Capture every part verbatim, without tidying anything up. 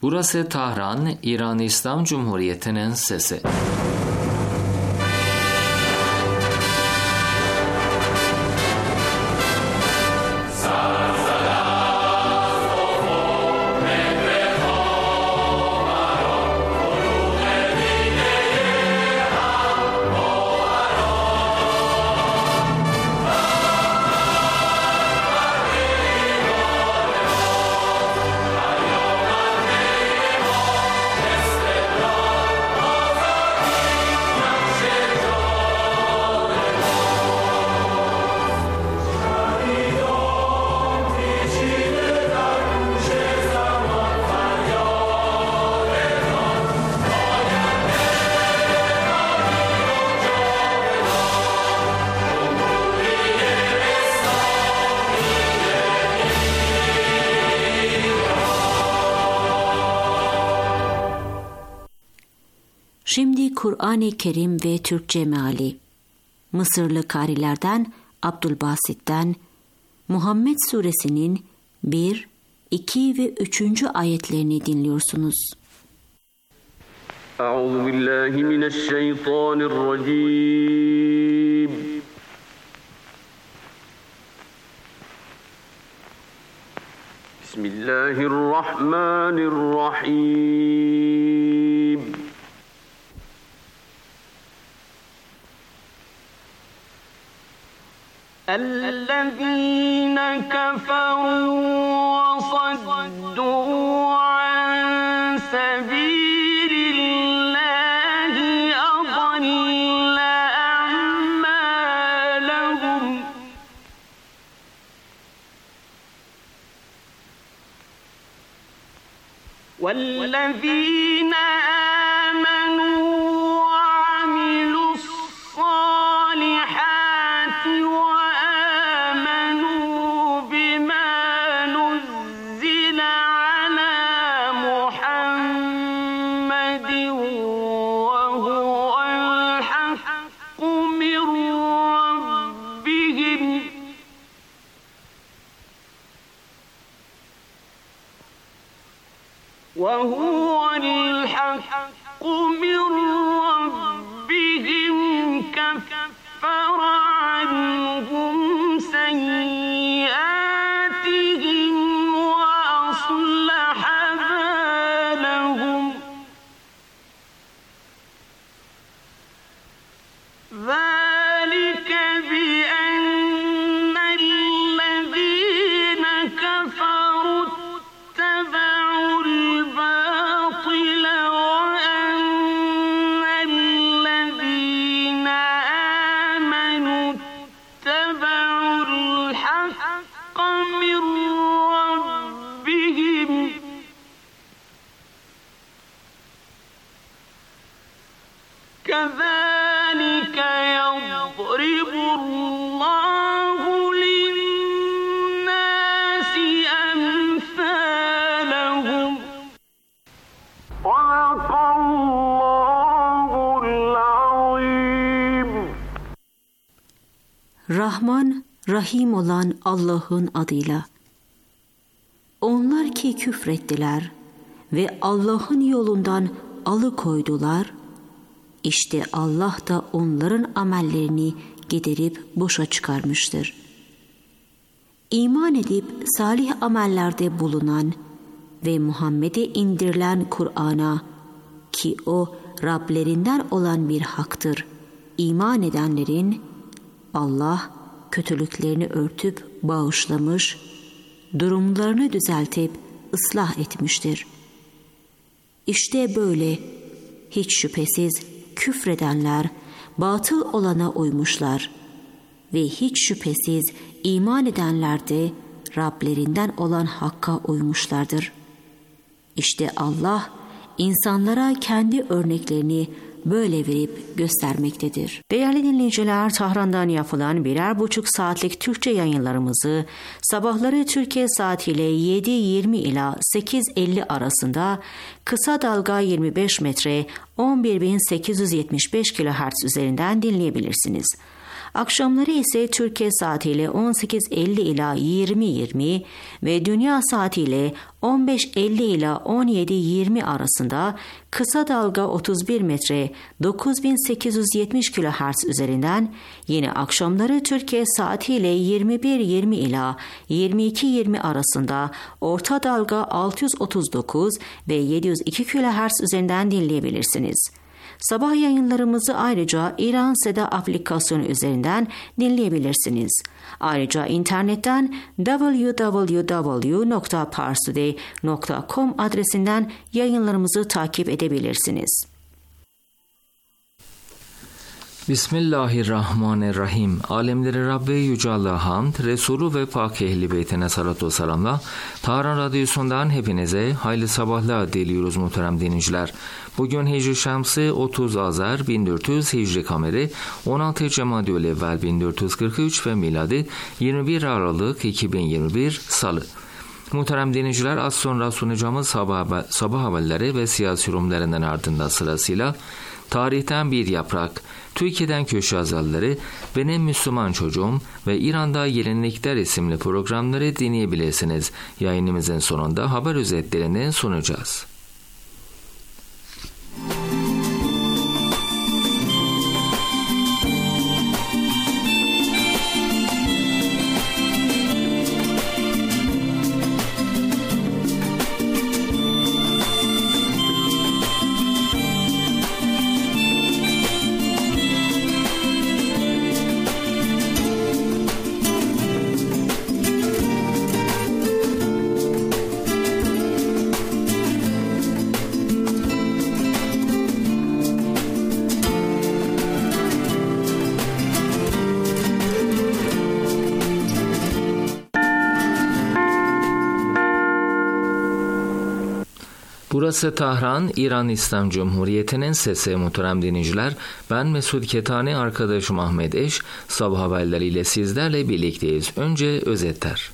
Burası Tahran, İran İslam Cumhuriyeti'nin sesi. Şimdi Kur'an-ı Kerim ve Türkçe meali. Mısırlı karilerden Abdülbasit'ten Muhammed Suresinin bir, iki ve üçüncü ayetlerini dinliyorsunuz. Euzubillahimineşşeytanirracim. Bismillahirrahmanirrahim. الذين كفروا وصدوا عن سبيل الله أضل أعمالهم والذين آمنوا وعملوا الصالحات وهو الحق من ربهم كفر عنهم سيئاتهم وأصلح بالهم ذلك بأن الذين كفروا اتبعوا الباطل وأن الذين آمنوا اتبعوا الحق من ربهم كذلك يضرب الله للناس أمثالهم صدق الله العظيم. Rahman, Rahim olan Allah'ın adıyla. Onlar ki küfrettiler ve Allah'ın yolundan alıkoydular, İşte Allah da onların amellerini giderip boşa çıkarmıştır. İman edip salih amellerde bulunan ve Muhammed'e indirilen Kur'an'a, ki o Rablerinden olan bir haktır, iman edenlerin Allah kötülüklerini örtüp bağışlamış, durumlarını düzeltip ıslah etmiştir. İşte böyle hiç şüphesiz küfredenler batıl olana uymuşlar ve hiç şüphesiz iman edenler de Rablerinden olan hakka uymuşlardır. İşte Allah insanlara kendi örneklerini böyle verip göstermektedir. Değerli dinleyiciler, Tahran'dan yapılan birer buçuk saatlik Türkçe yayınlarımızı sabahları Türkiye saatiyle yedi yirmi ila sekiz elli arasında kısa dalga yirmi beş metre on bir bin sekiz yüz yetmiş beş kilohertz üzerinden dinleyebilirsiniz. Akşamları ise Türkiye saatiyle on sekiz elli ila yirmi yirmi ve dünya saatiyle on beş elli ila on yedi yirmi arasında kısa dalga otuz bir metre dokuz bin sekiz yüz yetmiş kilohertz üzerinden, yine akşamları Türkiye saatiyle yirmi bir yirmi ila yirmi iki yirmi arasında orta dalga altı yüz otuz dokuz ve yedi yüz iki kilohertz üzerinden dinleyebilirsiniz. Sabah yayınlarımızı ayrıca İran Seda aplikasyonu üzerinden dinleyebilirsiniz. Ayrıca internetten double-u double-u double-u nokta parstoday nokta com adresinden yayınlarımızı takip edebilirsiniz. Bismillahirrahmanirrahim. Alemleri Rabbi Yüce Allah'a hamd, Resulü ve Pak Ehli Beytine salatu selamla. Tahran Radyosu'ndan hepinize hayırlı sabahlar diliyoruz muhterem dinleyiciler. Bugün Hicri Şemsi otuz Azar bin dört yüz, Hicri Kameri on altı Cemadül Evvel bin dört yüz kırk üç ve miladi yirmi bir Aralık iki bin yirmi bir Salı. Muhterem dinleyiciler, az sonra sunacağımız sabah, sabah haberleri ve siyasi yorumlarından ardından sırasıyla Tarihten Bir Yaprak, Türkiye'den Köşe Yazarları, Benim Müslüman Çocuğum ve İran'da Gelenekler isimli programları dinleyebilirsiniz. Yayınımızın sonunda haber özetlerini sunacağız. Burası Tahran, İran İslam Cumhuriyeti'nin sesi. Muhterem dinleyiciler, ben Mesud Ketani, arkadaşım Ahmet Eş, sabah haberleriyle sizlerle birlikteyiz. Önce özetler.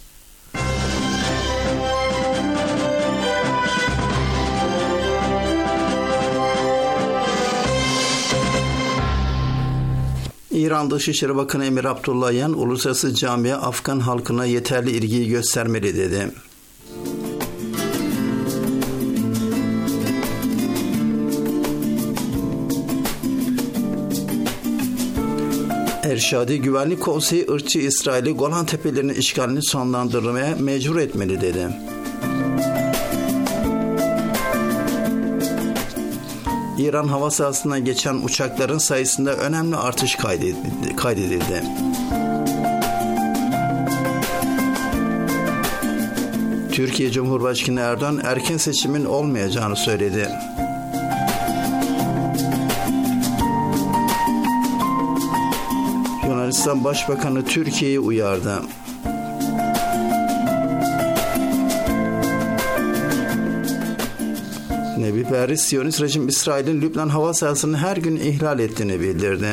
İran Dışişleri Bakanı Emir Abdullahian, uluslararası camia Afgan halkına yeterli ilgiyi göstermeli dedi. Erşadi Güvenlik Konseyi ırkçı İsrail'i Golan Tepelerinin işgalini sonlandırmaya mecbur etmeli dedi. İran hava sahasından geçen uçakların sayısında önemli artış kaydedildi. kaydedildi. Türkiye Cumhurbaşkanı Erdoğan erken seçimin olmayacağını söyledi. Yunanistan Başbakanı Türkiye'yi uyardı. Nebi Berri, Siyonist rejim İsrail'in Lübnan hava sahasını her gün ihlal ettiğini bildirdi.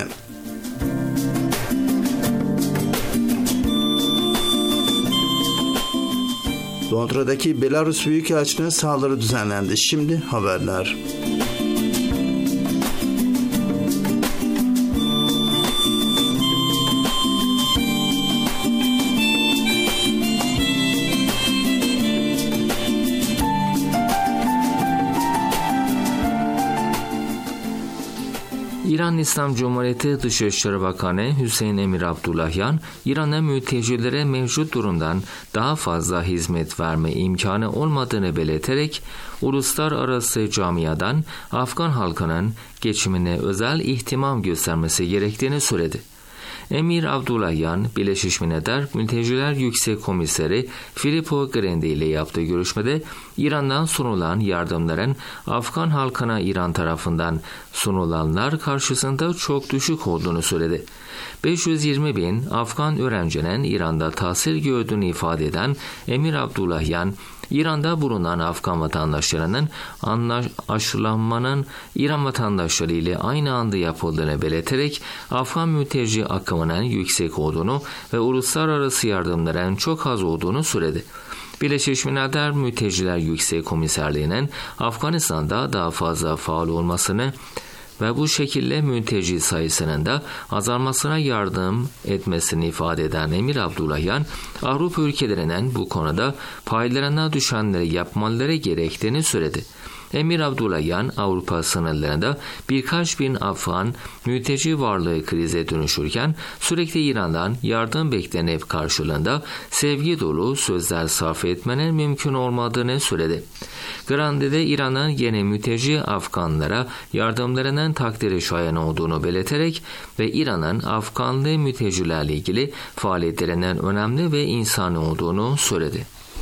Londra'daki Belarus Büyükelçiliğine saldırı düzenlendi. Şimdi haberler. İran İslam Cumhuriyeti Dışişleri Bakanı Hüseyin Emir Abdullahian, İran'a mültecilere mevcut durumdan daha fazla hizmet verme imkanı olmadığını belirterek, uluslararası camiadan Afgan halkının geçimine özel ihtimam göstermesi gerektiğini söyledi. Emir Abdullahian, Birleşmiş Milletler Mülteciler Yüksek Komiseri Filippo Grandi ile yaptığı görüşmede İran'dan sunulan yardımların Afgan halkına İran tarafından sunulanlar karşısında çok düşük olduğunu söyledi. beş yüz yirmi bin Afgan öğrencinin İran'da tahsil gördüğünü ifade eden Emir Abdullahian, İran'da bulunan Afgan vatandaşlarının aşılanmanın İran vatandaşları ile aynı anda yapıldığını belirterek Afgan mülteci akımının yüksek olduğunu ve uluslararası yardımların çok az olduğunu söyledi. Birleşmiş Milletler Mülteciler Yüksek Komiserliği'nin Afganistan'da daha fazla faal olmasını ve bu şekilde mülteci sayısının da azalmasına yardım etmesini ifade eden Emir Abdullahian, Avrupa ülkelerinin bu konuda paylarına düşenleri yapmaları gerektiğini söyledi. Emir Abdullahian, Avrupa sınırlarında birkaç bin Afgan mülteci varlığı krize dönüşürken sürekli İran'dan yardım beklenip karşılığında sevgi dolu sözler sarf etmenin mümkün olmadığını söyledi. Grande'de İran'ın yeni mülteci Afganlara yardımlarının takdiri şayan olduğunu belirterek ve İran'ın Afganlı mültecilerle ilgili faaliyetlerinin önemli ve insani olduğunu söyledi.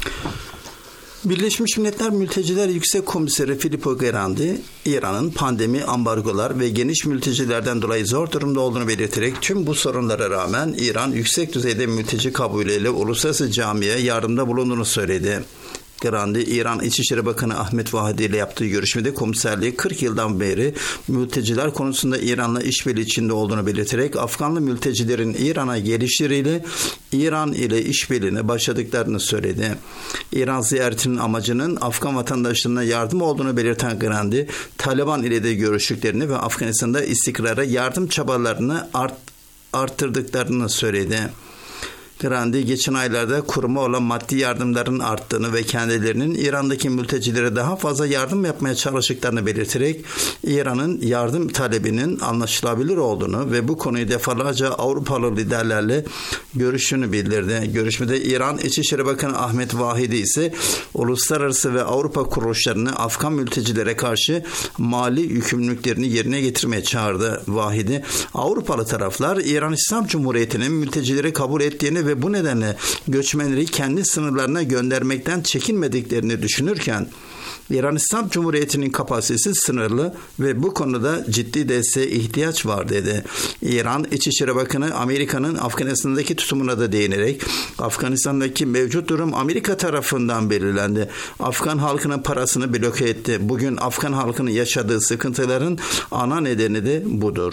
Birleşmiş Milletler Mülteciler Yüksek Komiseri Filippo Grandi, İran'ın pandemi, ambargolar ve geniş mültecilerden dolayı zor durumda olduğunu belirterek tüm bu sorunlara rağmen İran yüksek düzeyde mülteci kabulüyle uluslararası camiye yardımda bulunduğunu söyledi. Grandi, İran İçişleri Bakanı Ahmet Vahidi ile yaptığı görüşmede komiserliği kırk yıldan beri mülteciler konusunda İran'la işbirliği içinde olduğunu belirterek Afganlı mültecilerin İran'a gelişleriyle İran ile işbirliğine başladıklarını söyledi. İran ziyaretinin amacının Afgan vatandaşlarına yardım olduğunu belirten Grandi, Taliban ile de görüştüklerini ve Afganistan'da istikrara yardım çabalarını art, arttırdıklarını söyledi. Grandi, geçen aylarda kuruma olan maddi yardımların arttığını ve kendilerinin İran'daki mültecilere daha fazla yardım yapmaya çalıştıklarını belirterek İran'ın yardım talebinin anlaşılabilir olduğunu ve bu konuyu defalarca Avrupalı liderlerle görüştüğünü bildirdi. Görüşmede İran İçişleri Bakanı Ahmet Vahidi ise uluslararası ve Avrupa kuruluşlarını Afgan mültecilere karşı mali yükümlülüklerini yerine getirmeye çağırdı. Vahidi, Avrupalı taraflar İran İslam Cumhuriyeti'nin mültecileri kabul ettiğini ve bu nedenle göçmenleri kendi sınırlarına göndermekten çekinmediklerini düşünürken İran İslam Cumhuriyeti'nin kapasitesi sınırlı ve bu konuda ciddi desteğe ihtiyaç var dedi. İran İçişleri Bakanı Amerika'nın Afganistan'daki tutumuna da değinerek Afganistan'daki mevcut durum Amerika tarafından belirlendi. Afgan halkının parasını bloke etti. Bugün Afgan halkının yaşadığı sıkıntıların ana nedeni de budur.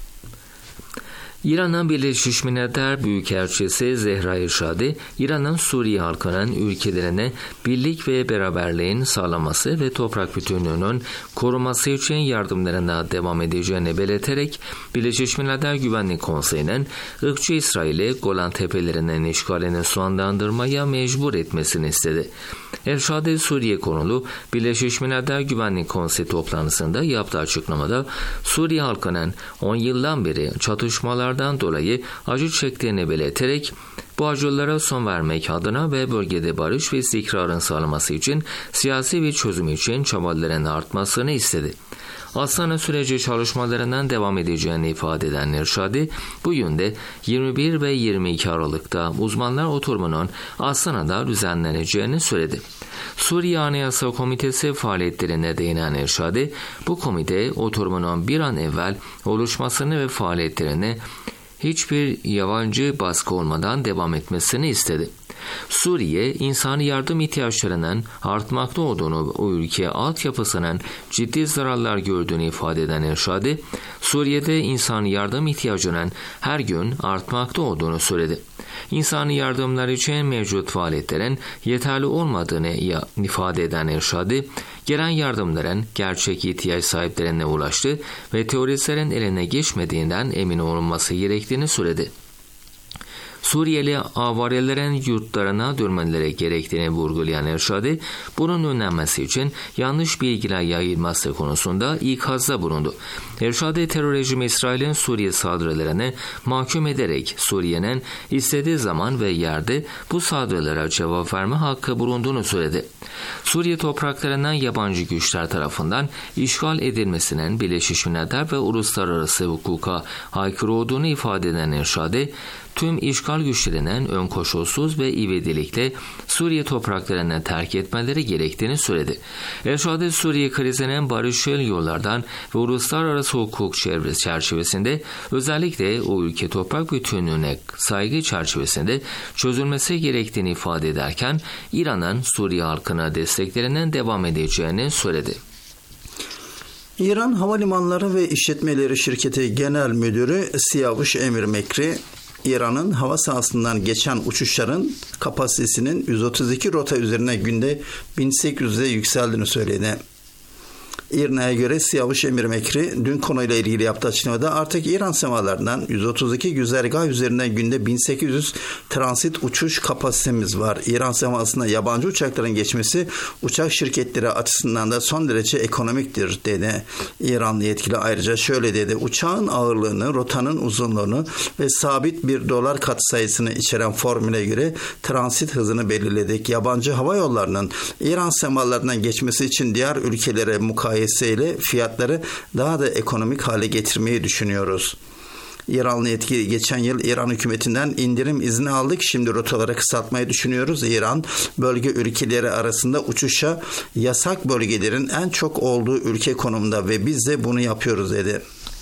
İran'ın Birleşmiş Milletler Büyükelçisi Zehra Erşadi, İran'ın Suriye halkının ülkelerine birlik ve beraberliğin sağlaması ve toprak bütünlüğünün koruması için yardımlarına devam edeceğini belirterek, Birleşmiş Milletler Güvenlik Konseyi'nin ırkçı İsrail'i Golan Tepelerinin işgalini sonlandırmaya mecbur etmesini istedi. Erşadi, Suriye konulu Birleşmiş Milletler Güvenlik Konseyi toplantısında yaptığı açıklamada, Suriye halkının on yıldan beri çatışmalar dolayı acı çektiğini belirterek bu acılara son vermek adına ve bölgede barış ve istikrarın sağlanması için siyasi bir çözüm için çabaların artmasını istedi. Astana süreci çalışmalarından devam edeceğini ifade eden Erşadi, bu yönde yirmi bir ve yirmi iki Aralık'ta uzmanlar oturumunun Astana'da düzenleneceğini söyledi. Suriye Anayasa Komitesi faaliyetlerine değinen Erşadi, bu komite oturumunun bir an evvel oluşmasını ve faaliyetlerini hiçbir yabancı baskı olmadan devam etmesini istedi. Suriye, insani yardım ihtiyaçlarının artmakta olduğunu, o ülke altyapısının ciddi zararlar gördüğünü ifade eden Erşadi, Suriye'de insani yardım ihtiyacının her gün artmakta olduğunu söyledi. İnsani yardımlar için mevcut faaliyetlerin yeterli olmadığını ifade eden Erşadi, gelen yardımların gerçek ihtiyaç sahiplerine ulaştı ve teröristlerin eline geçmediğinden emin olunması gerektiğini söyledi. Suriyeli avarelerin yurtlarına dönmeleri gerektiğini vurgulayan Erşadi, bunun önlenmesi için yanlış bilgiler yayılması konusunda ikazda bulundu. Erşadi, terör rejimi İsrail'in Suriye saldırılarını mahkum ederek Suriye'nin istediği zaman ve yerde bu saldırılara cevap verme hakkı bulunduğunu söyledi. Suriye topraklarından yabancı güçler tarafından işgal edilmesinin Birleşmiş Milletler ve uluslararası hukuka aykırı olduğunu ifade eden Erşadi, tüm işgal güçlerinin ön koşulsuz ve ivedilikle Suriye topraklarını terk etmeleri gerektiğini söyledi. Erşadi, Suriye krizinin barışçıl yollardan ve uluslararası hukuk çerçevesinde, özellikle o ülke toprak bütünlüğüne saygı çerçevesinde çözülmesi gerektiğini ifade ederken, İran'ın Suriye halkına desteklerinin devam edeceğini söyledi. İran Havalimanları ve İşletmeleri Şirketi Genel Müdürü Siyavuş Emir Mekri, İran'ın hava sahasından geçen uçuşların kapasitesinin yüz otuz iki rota üzerine günde bin sekiz yüze yükseldiğini söyledi. İRNA'ya göre Siyavuş Emir Mekri dün konuyla ilgili yaptığı açıklamada artık İran semalarından yüz otuz iki güzergah üzerinden günde bin sekiz yüz transit uçuş kapasitemiz var. İran semasında yabancı uçakların geçmesi uçak şirketleri açısından da son derece ekonomiktir dedi. İranlı yetkili ayrıca şöyle dedi: uçağın ağırlığını, rotanın uzunluğunu ve sabit bir dolar katsayısını içeren formüle göre transit hızını belirledik. Yabancı hava yollarının İran semalarından geçmesi için diğer ülkelere mukayeseyle fiyatları daha da ekonomik hale getirmeyi düşünüyoruz. İranlı yetkili geçen yıl İran hükümetinden indirim izni aldık. Şimdi rotaları kısaltmayı düşünüyoruz. İran bölge ülkeleri arasında uçuşa yasak bölgelerin en çok olduğu ülke konumunda ve biz de bunu yapıyoruz dedi.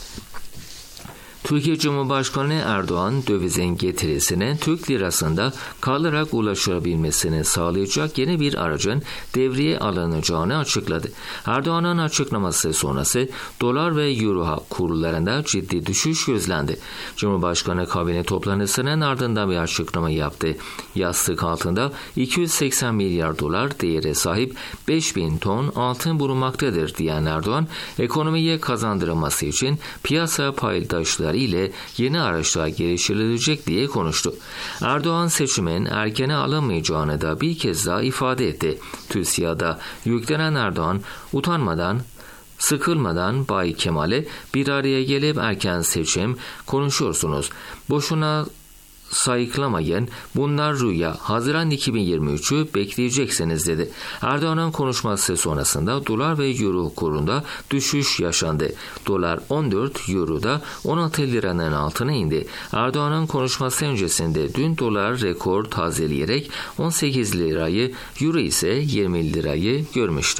Türkiye Cumhurbaşkanı Erdoğan dövizin getirisine Türk lirasında kalarak ulaşabilmesini sağlayacak yeni bir aracın devreye alınacağını açıkladı. Erdoğan'ın açıklaması sonrası dolar ve euro kurlarında ciddi düşüş gözlendi. Cumhurbaşkanı kabine toplantısının ardından bir açıklama yaptı. Yastık altında iki yüz seksen milyar dolar değere sahip beş bin ton altın bulunmaktadır diyen Erdoğan, ekonomiye kazandırılması için piyasa paydaşları ile yeni araçlar geliştirilecek diye konuştu. Erdoğan seçimin erkene alınmayacağını da bir kez daha ifade etti. TÜSİAD'a yüklenen Erdoğan utanmadan, sıkılmadan Bay Kemal'e bir araya gelip erken seçim konuşuyorsunuz. Boşuna sayıklamayın, bunlar rüya, Haziran iki bin yirmi üçü bekleyeceksiniz dedi. Erdoğan'ın konuşması sonrasında dolar ve euro kurunda düşüş yaşandı. Dolar on dört, euro da on altı liranın altına indi. Erdoğan'ın konuşması öncesinde dün dolar rekor tazeleyerek on sekiz lirayı, euro ise yirmi lirayı görmüştü.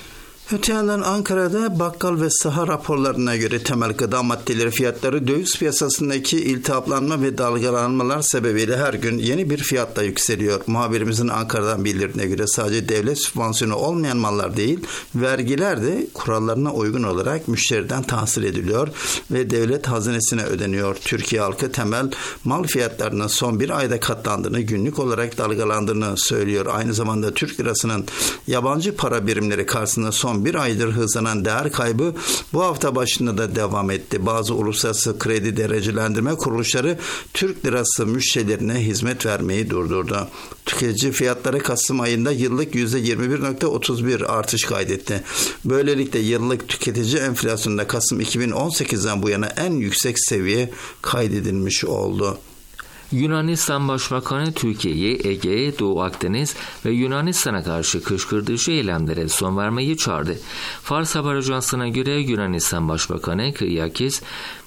Öte yandan Ankara'da bakkal ve saha raporlarına göre temel gıda maddeleri fiyatları döviz piyasasındaki iltihaplanma ve dalgalanmalar sebebiyle her gün yeni bir fiyatla yükseliyor. Muhabirimizin Ankara'dan bildirdiğine göre sadece devlet sübvansiyonu olmayan mallar değil, vergiler de kurallarına uygun olarak müşteriden tahsil ediliyor ve devlet hazinesine ödeniyor. Türkiye halkı temel mal fiyatlarının son bir ayda katlandığını, günlük olarak dalgalandığını söylüyor. Aynı zamanda Türk lirasının yabancı para birimleri karşısında son bir aydır hızlanan değer kaybı bu hafta başında da devam etti. Bazı uluslararası kredi derecelendirme kuruluşları Türk lirası müşterilerine hizmet vermeyi durdurdu. Tüketici fiyatları Kasım ayında yıllık yüzde yirmi bir virgül otuz bir artış kaydetti. Böylelikle yıllık tüketici enflasyonunda Kasım iki bin on sekizden bu yana en yüksek seviye kaydedilmiş oldu. Yunanistan Başbakanı Türkiye'yi Ege, Doğu Akdeniz ve Yunanistan'a karşı kışkırtıcı eylemlere son vermeyi çağırdı. Fars Haber Ajansı'na göre Yunanistan Başbakanı Kyriakis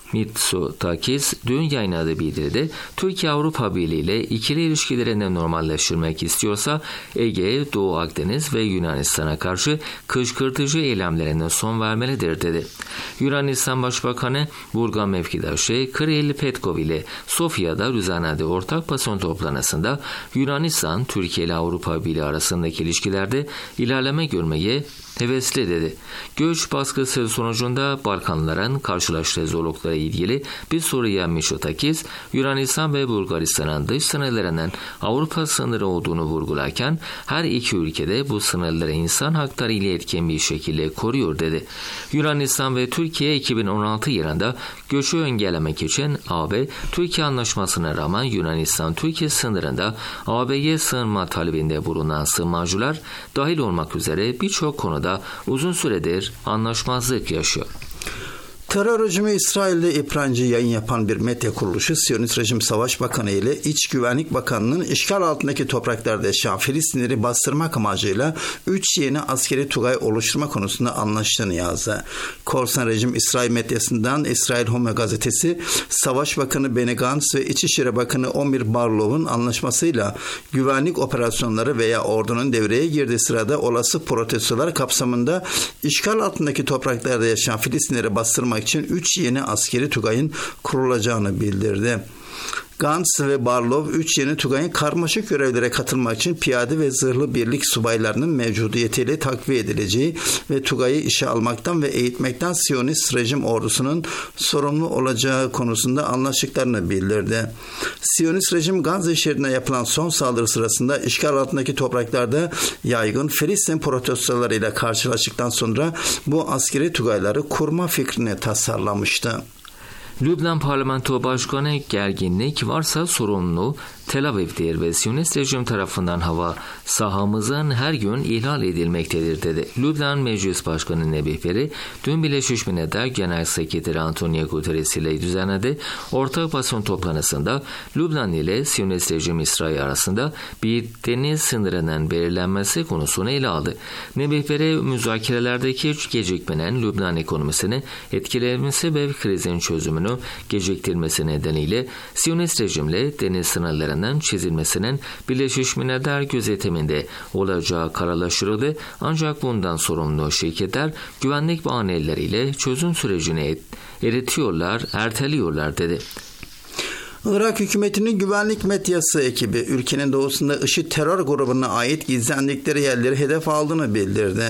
Mitsotakis dün yayınladığı bildiride Türkiye-Avrupa Birliği ile ikili ilişkilerini normalleştirmek istiyorsa Ege, Doğu Akdeniz ve Yunanistan'a karşı kışkırtıcı eylemlerine son vermelidir dedi. Yunanistan Başbakanı Burgan mevkidaşı Kirill Petkov ile Sofya'da düzenlediği ortak basın toplantısında Yunanistan, Türkiye ile Avrupa Birliği arasındaki ilişkilerde ilerleme görmeye hevesli dedi. Göç baskısı sonucunda Balkanların karşılaştığı zorluklara ilgili bir soruya Mitsotakis, Yunanistan ve Bulgaristan'ın dış sınırlarının Avrupa sınırı olduğunu vurgularken her iki ülkede bu sınırları insan hakları ile etkin bir şekilde koruyor dedi. Yunanistan ve Türkiye iki bin on altı yılında göçü engellemek için A B Türkiye anlaşmasına rağmen Yunanistan-Türkiye sınırında A B'ye sığınma talebinde bulunan sığınmacılar dahil olmak üzere birçok konuda da uzun süredir anlaşmazlık yaşıyor. Terör hücumu İsrail'de İbranice yayın yapan bir medya kuruluşu Siyonist Rejim Savaş Bakanı ile İç Güvenlik Bakanı'nın işgal altındaki topraklarda yaşayan Filistinleri bastırmak amacıyla üç yeni askeri tugay oluşturma konusunda anlaştığını yazdı. Korsan rejim İsrail medyasından İsrail Home gazetesi Savaş Bakanı Benny Gantz ve İçişleri Bakanı Omir Barlov'un anlaşmasıyla güvenlik operasyonları veya ordunun devreye girdiği sırada olası protestolar kapsamında işgal altındaki topraklarda yaşayan Filistinleri bastırmak için üç yeni askeri tugayın kurulacağını bildirdi. Gantz ve Barlow üç yeni Tugay'ın karmaşık görevlere katılmak için piyade ve zırhlı birlik subaylarının mevcudiyetiyle takviye edileceği ve Tugay'ı işe almaktan ve eğitmekten Siyonist rejim ordusunun sorumlu olacağı konusunda anlaştıklarını bildirdi. Siyonist rejim Gazze şehrine yapılan son saldırı sırasında işgal altındaki topraklarda yaygın Filistin protestolarıyla karşılaştıktan sonra bu askeri Tugayları kurma fikrini tasarlamıştı. Lübnan Parlamento Başkanı gerginlik varsa sorumlu Tel Aviv'dir ve Siyonist rejim tarafından hava sahamızın her gün ihlal edilmektedir dedi. Lübnan Meclis Başkanı Nebih Berri dün Birleşmiş Milletler Genel Sekreteri Antonio Guterres ile düzenledi. Ortak basın toplantısında Lübnan ile Siyonist rejim İsrail arasında bir deniz sınırının belirlenmesi konusunu ele aldı. Nebih Berri müzakerelerdeki gecikmenin Lübnan ekonomisini etkilemesi ve krizin çözümünü geciktirmesi nedeniyle Siyonist rejimle deniz sınırlarından çizilmesinin Birleşmiş Milletler gözetiminde olacağı kararlaştırıldı. Ancak bundan sorumlu şirketler güvenlik bahaneleriyle çözüm sürecini eritiyorlar, erteliyorlar dedi. Irak hükümetinin güvenlik medyası ekibi ülkenin doğusunda IŞİD terör grubuna ait gizlendikleri yerleri hedef aldığını bildirdi.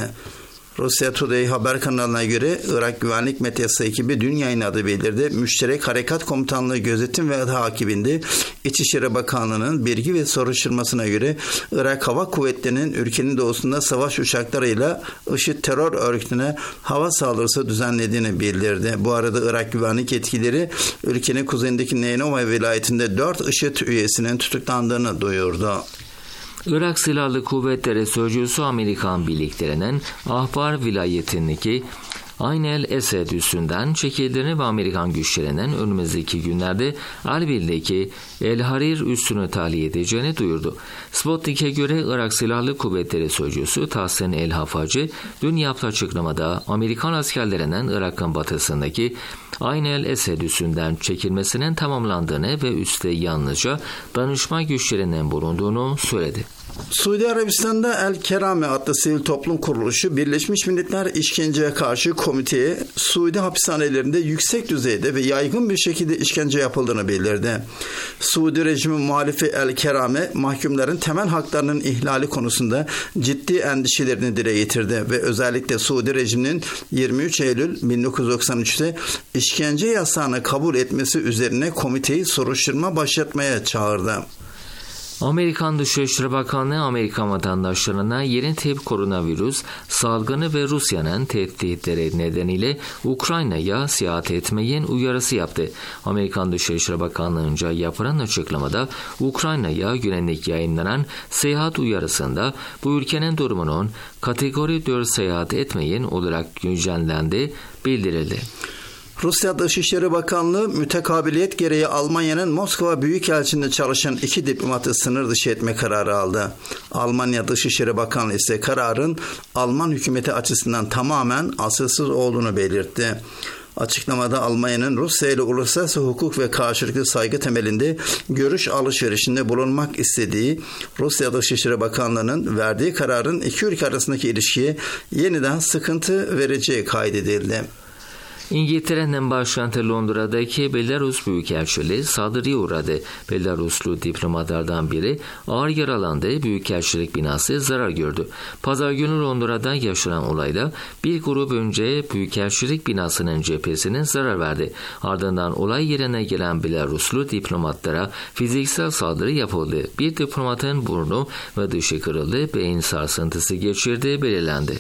Rusya Today haber kanalına göre Irak Güvenlik Medyası ekibi dün yayınladığı bildirdi. Müşterek Harekat Komutanlığı Gözetim ve Takibinde İçişleri Bakanlığı'nın bilgi ve soruşturmasına göre Irak Hava Kuvvetleri'nin ülkenin doğusunda savaş uçaklarıyla IŞİD terör örgütüne hava saldırısı düzenlediğini bildirdi. Bu arada Irak güvenlik yetkilileri ülkenin kuzeyindeki Neynova vilayetinde dört IŞİD üyesinin tutuklandığını duyurdu. Irak Silahlı Kuvvetleri Sözcüsü Amerikan birliklerinin Ahbar vilayetindeki Ayn el Esed üssünden çekildiğini ve Amerikan güçlerinin önümüzdeki günlerde Erbil'deki El Harir üssünü tahliye edeceğini duyurdu. Sputnik'e göre Irak Silahlı Kuvvetleri Sözcüsü Tahsin El Hafacı dün yaptığı açıklamada Amerikan askerlerinin Irak'ın batısındaki Ayn el Esed üssünden çekilmesinin tamamlandığını ve üste yalnızca danışma güçlerinin bulunduğunu söyledi. Suudi Arabistan'da El Kerame adlı sivil toplum kuruluşu Birleşmiş Milletler İşkenceye Karşı Komite'ye Suudi hapishanelerinde yüksek düzeyde ve yaygın bir şekilde işkence yapıldığını bildirdi. Suudi rejimi muhalifi El Kerame mahkumların temel haklarının ihlali konusunda ciddi endişelerini dile getirdi ve özellikle Suudi rejiminin yirmi üç Eylül bin dokuz yüz doksan üçte işkence yasağını kabul etmesi üzerine komiteyi soruşturma başlatmaya çağırdı. Amerikan Dışişleri Bakanlığı Amerikan vatandaşlarına yeni tip koronavirüs salgını ve Rusya'nın tehditleri nedeniyle Ukrayna'ya seyahat etmeyin uyarısı yaptı. Amerikan Dışişleri Bakanlığı'nca yapılan açıklamada Ukrayna'ya yönelik yayınlanan seyahat uyarısında bu ülkenin durumunun kategori dört seyahat etmeyin olarak güncellendiği bildirildi. Rusya Dışişleri Bakanlığı mütekabiliyet gereği Almanya'nın Moskova Büyükelçiliğinde çalışan iki diplomatı sınır dışı etme kararı aldı. Almanya Dışişleri Bakanlığı ise kararın Alman hükümeti açısından tamamen asılsız olduğunu belirtti. Açıklamada Almanya'nın Rusya ile uluslararası hukuk ve karşılıklı saygı temelinde görüş alışverişinde bulunmak istediği Rusya Dışişleri Bakanlığı'nın verdiği kararın iki ülke arasındaki ilişkiye yeniden sıkıntı vereceği kaydedildi. İngiltere'nin başkenti Londra'daki Belarus Büyükelçiliği saldırıya uğradı. Belaruslu diplomatlardan biri ağır yaralandı. Büyükelçilik binası zarar gördü. Pazar günü Londra'da yaşanan olayda bir grup önce Büyükelçilik binasının cephesine zarar verdi. Ardından olay yerine gelen Belaruslu diplomatlara fiziksel saldırı yapıldı. Bir diplomatın burnu ve dışı kırıldı. Beyin sarsıntısı geçirdiği belirlendi.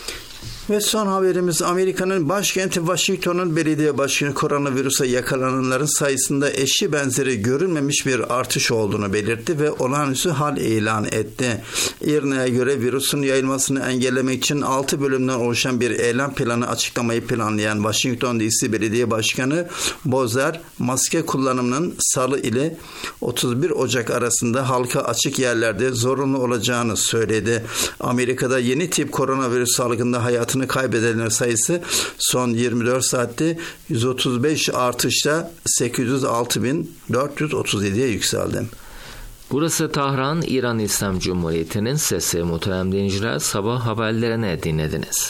Ve son haberimiz Amerika'nın başkenti Washington'un belediye başkanı koronavirüse yakalananların sayısında eşi benzeri görülmemiş bir artış olduğunu belirtti ve olağanüstü hal ilan etti. I R N A'ya göre virüsün yayılmasını engellemek için altı bölümden oluşan bir eylem planı açıklamayı planlayan Washington D C Belediye Başkanı Bozer, maske kullanımının Salı ile otuz bir Ocak arasında halka açık yerlerde zorunlu olacağını söyledi. Amerika'da yeni tip koronavirüs salgında hayatını kaybedenler sayısı son yirmi dört saatte yüz otuz beş artışla sekiz yüz altı bin dört yüz otuz yediye yükseldi. Burası Tahran, İran İslam Cumhuriyeti'nin sesi. Muhterem dinleyiciler, sabah haberlerini dinlediniz.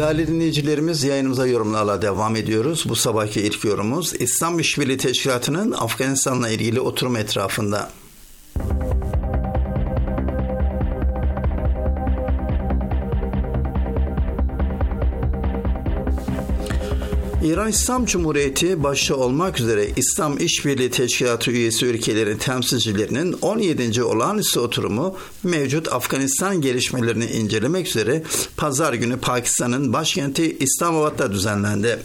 Değerli dinleyicilerimiz, yayınımıza yorumlarla devam ediyoruz. Bu sabahki ilk yorumumuz İslam İşbirliği Teşkilatı'nın Afganistan'la ilgili oturum etrafında. İran İslam Cumhuriyeti başta olmak üzere İslam İşbirliği Teşkilatı üyesi ülkelerin temsilcilerinin on yedinci olağanüstü oturumu mevcut Afganistan gelişmelerini incelemek üzere Pazar günü Pakistan'ın başkenti İslamabad'da düzenlendi.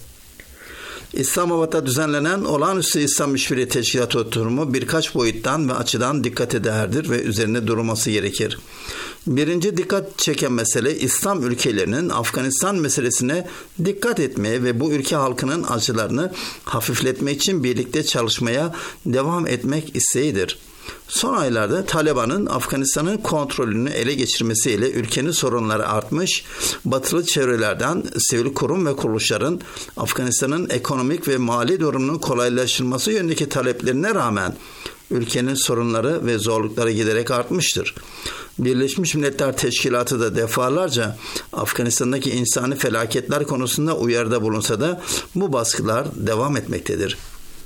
İslamabad'da düzenlenen olağanüstü İslam İşbirliği Teşkilatı oturumu birkaç boyuttan ve açıdan dikkate değerdir ve üzerine durulması gerekir. Birinci dikkat çeken mesele İslam ülkelerinin Afganistan meselesine dikkat etmeye ve bu ülke halkının acılarını hafifletmek için birlikte çalışmaya devam etmek isteğidir. Son aylarda Taliban'ın Afganistan'ın kontrolünü ele geçirmesiyle ülkenin sorunları artmış, batılı çevrelerden sivil kurum ve kuruluşların Afganistan'ın ekonomik ve mali durumunun kolaylaştırılması yönündeki taleplerine rağmen ülkenin sorunları ve zorlukları giderek artmıştır. Birleşmiş Milletler Teşkilatı da defalarca Afganistan'daki insani felaketler konusunda uyarıda bulunsa da bu baskılar devam etmektedir.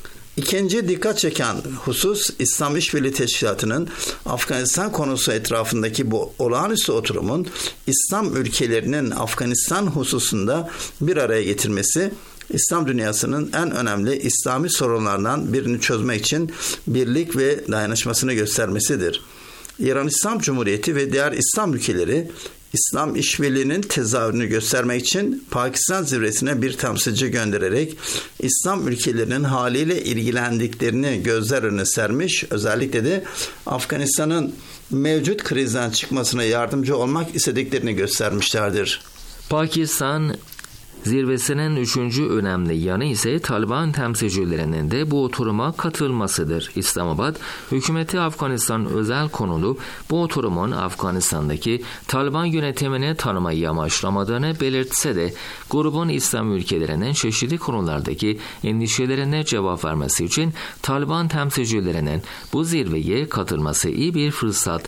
İkinci dikkat çeken husus İslam İşbirliği Teşkilatı'nın Afganistan konusu etrafındaki bu olağanüstü oturumun İslam ülkelerinin Afganistan hususunda bir araya getirmesi, İslam dünyasının en önemli İslami sorunlarından birini çözmek için birlik ve dayanışmasını göstermesidir. İran İslam Cumhuriyeti ve diğer İslam ülkeleri İslam işbirliğinin tezahürünü göstermek için Pakistan zirvesine bir temsilci göndererek İslam ülkelerinin haliyle ilgilendiklerini gözler önüne sermiş, özellikle de Afganistan'ın mevcut krizden çıkmasına yardımcı olmak istediklerini göstermişlerdir. Pakistan zirvesinin üçüncü önemli yanı ise Taliban temsilcilerinin de bu oturuma katılmasıdır. İslamabad, hükümeti Afganistan özel konulu bu oturumun Afganistan'daki Taliban yönetimini tanımayı amaçlamadığını belirtse de grubun İslam ülkelerinin çeşitli konulardaki endişelerine cevap vermesi için Taliban temsilcilerinin bu zirveye katılması iyi bir fırsat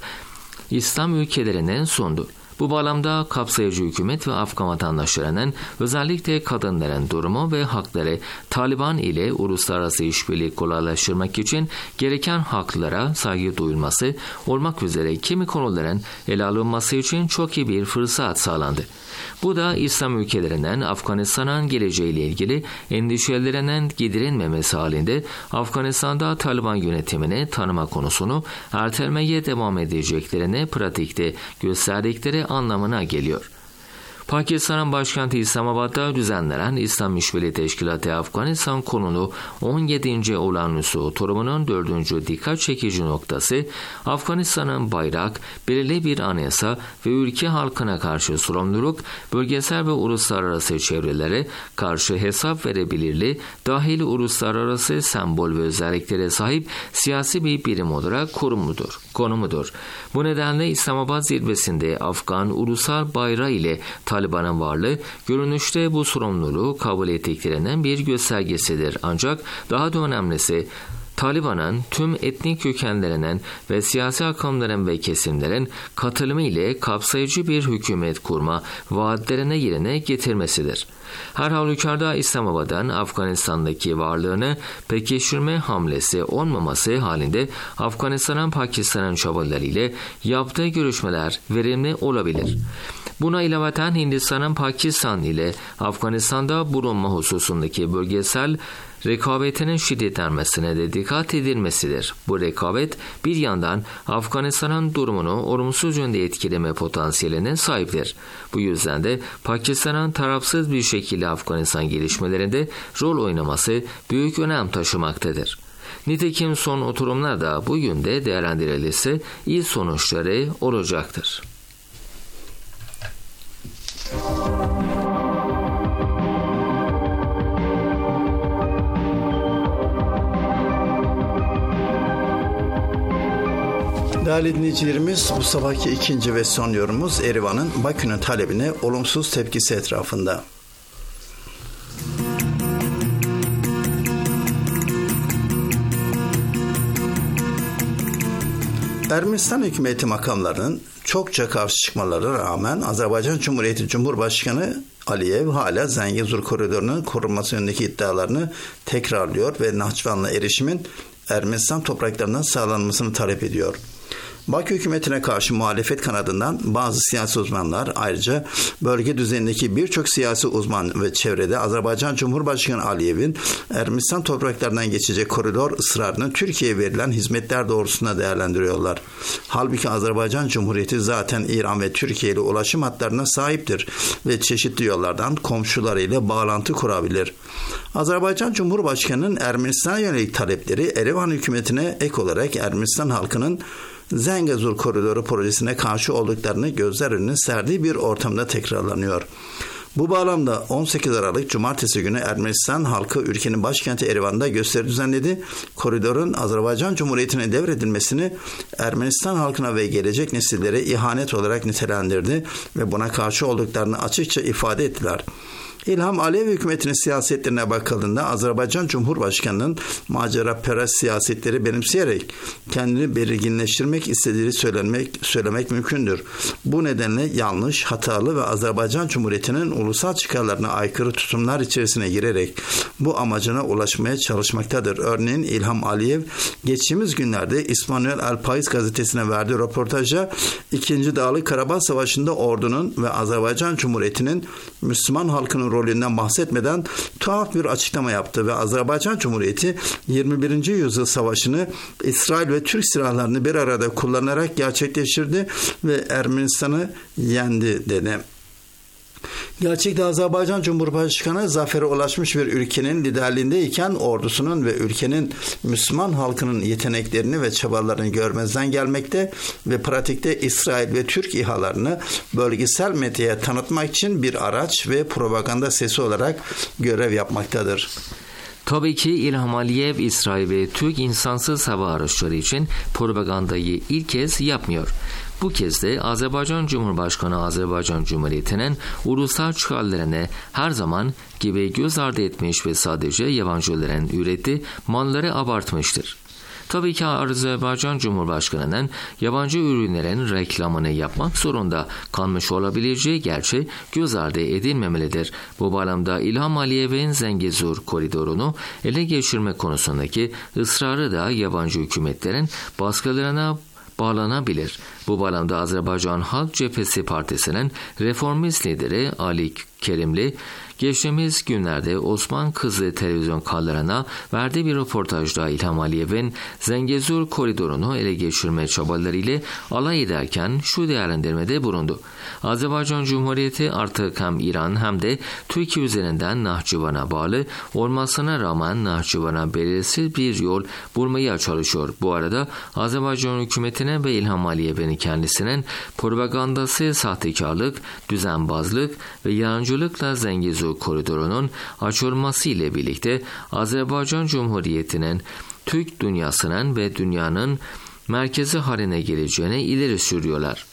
İslam ülkelerinin sundu. Bu bağlamda kapsayıcı hükümet ve Afgan vatandaşlarının özellikle kadınların durumu ve hakları Taliban ile uluslararası işbirliği kolaylaştırmak için gereken haklara saygı duyulması olmak üzere kimi konuların ele alınması için çok iyi bir fırsat sağlandı. Bu da İslam ülkelerinin Afganistan'ın geleceğiyle ilgili endişelerinin giderilmemesi halinde Afganistan'da Taliban yönetimini tanıma konusunu ertelemeye devam edeceklerini pratikte gösterdikleri anlamına geliyor. Pakistan'ın başkenti İslamabad'da düzenlenen İslam İşbirliği Teşkilatı Afganistan konulu on yedinci olağanüstü oturumunun dördüncü dikkat çekici noktası, Afganistan'ın bayrak, belirli bir anayasa ve ülke halkına karşı sorumluluk, bölgesel ve uluslararası çevrelere karşı hesap verebilirliği, dahil uluslararası sembol ve özelliklere sahip siyasi bir birim olarak konumudur. konumudur. Bu nedenle İslamabad zirvesinde Afgan ulusal bayrağı ile Taliban'ın varlığı görünüşte bu sorumluluğu kabul ettiklerinden bir göstergesidir. Ancak daha da önemlisi Taliban'ın tüm etnik kökenlerinin ve siyasi akımların ve kesimlerin katılımı ile kapsayıcı bir hükümet kurma vaatlerini yerine getirmesidir. Her halükarda İslamabad'ın Afganistan'daki varlığını pekiştirme hamlesi olmaması halinde Afganistan'ın Pakistan'ın çabaları ile yaptığı görüşmeler verimli olabilir. Buna ilaveten Hindistan'ın Pakistan ile Afganistan'da bulunma hususundaki bölgesel rekabetinin şiddetlenmesine de dikkat edilmesidir. Bu rekabet bir yandan Afganistan'ın durumunu olumsuz yönde etkileme potansiyeline sahiptir. Bu yüzden de Pakistan'ın tarafsız bir şekilde Afganistan gelişmelerinde rol oynaması büyük önem taşımaktadır. Nitekim son oturumlarda bu yönde değerlendirilirse iyi sonuçları olacaktır. Değerli dinleyicilerimiz, bu sabahki ikinci ve son yorumumuz Erivan'ın Bakü'nün talebine olumsuz tepkisi etrafında. Ermenistan hükümeti makamlarının çokça karşı çıkmalarına rağmen Azerbaycan Cumhuriyeti Cumhurbaşkanı Aliyev hala Zengezur koridorunun korunması yönündeki iddialarını tekrarlıyor ve Nahçıvan'la erişimin Ermenistan topraklarından sağlanmasını talep ediyor. Bakü hükümetine karşı muhalefet kanadından bazı siyasi uzmanlar, ayrıca bölge düzenindeki birçok siyasi uzman ve çevrede Azerbaycan Cumhurbaşkanı Aliyev'in Ermenistan topraklarından geçecek koridor ısrarını Türkiye'ye verilen hizmetler doğrultusunda değerlendiriyorlar. Halbuki Azerbaycan Cumhuriyeti zaten İran ve Türkiye ile ulaşım hatlarına sahiptir ve çeşitli yollardan komşularıyla bağlantı kurabilir. Azerbaycan Cumhurbaşkanı'nın Ermenistan'a yönelik talepleri Erevan hükümetine ek olarak Ermenistan halkının Zengezur Koridoru projesine karşı olduklarını gözler önüne serdiği bir ortamda tekrarlanıyor. Bu bağlamda on sekiz Aralık Cumartesi günü Ermenistan halkı ülkenin başkenti Erivan'da gösteri düzenledi. Koridorun Azerbaycan Cumhuriyeti'ne devredilmesini Ermenistan halkına ve gelecek nesillere ihanet olarak nitelendirdi ve buna karşı olduklarını açıkça ifade ettiler. İlham Aliyev hükümetinin siyasetlerine bakıldığında Azerbaycan Cumhurbaşkanı'nın maceraperest siyasetleri benimseyerek kendini belirginleştirmek istediğini söylemek, söylemek mümkündür. Bu nedenle yanlış, hatalı ve Azerbaycan Cumhuriyeti'nin ulusal çıkarlarına aykırı tutumlar içerisine girerek bu amacına ulaşmaya çalışmaktadır. Örneğin İlham Aliyev geçtiğimiz günlerde İsmail El Pais gazetesine verdiği röportajda ikinci. Dağlık Karabağ Savaşı'nda ordunun ve Azerbaycan Cumhuriyeti'nin Müslüman halkının rolünden bahsetmeden tuhaf bir açıklama yaptı ve Azerbaycan Cumhuriyeti yirmi birinci yüzyıl savaşını İsrail ve Türk silahlarını bir arada kullanarak gerçekleştirdi ve Ermenistan'ı yendi dedi. Gerçekte Azerbaycan Cumhurbaşkanı zafere ulaşmış bir ülkenin liderliğindeyken ordusunun ve ülkenin Müslüman halkının yeteneklerini ve çabalarını görmezden gelmekte ve pratikte İsrail ve Türk İHA'larını bölgesel medyaya tanıtmak için bir araç ve propaganda sesi olarak görev yapmaktadır. Tabii ki İlham Aliyev, İsrail ve Türk insansız hava araçları için propagandayı ilk kez yapmıyor. Bu kez de Azerbaycan Cumhurbaşkanı Azerbaycan Cumhuriyeti'nin ulusal çıkarlarını her zaman gibi göz ardı etmiş ve sadece yabancıların ürettiği malları abartmıştır. Tabii ki Azerbaycan Cumhurbaşkanı'nın yabancı ürünlerin reklamını yapmak zorunda kalmış olabileceği gerçeği göz ardı edilmemelidir. Bu bağlamda İlham Aliyev'in Zengezur koridorunu ele geçirme konusundaki ısrarı da yabancı hükümetlerin baskılarına bağlanabilir. Bu bağlamda Azerbaycan Halk Cephesi Partisi'nin reformist lideri Ali Kerimli, geçtiğimiz günlerde Osman Kızı televizyon kanallarına verdiği bir röportajda İlham Aliyev'in Zengezur koridorunu ele geçirme çabalarıyla alay ederken şu değerlendirmede bulundu. Azerbaycan Cumhuriyeti artık hem İran hem de Türkiye üzerinden Nahçıvan'a bağlı olmasına rağmen Nahçıvan'a belirsiz bir yol bulmaya çalışıyor. Bu arada Azerbaycan hükümetine ve İlham Aliyev'in kendisinin propagandası, sahtekarlık, düzenbazlık ve yalancılıkla Zengezur koridorunun açılması ile birlikte Azerbaycan Cumhuriyeti'nin Türk dünyasının ve dünyanın merkezi haline geleceğini ileri sürüyorlar.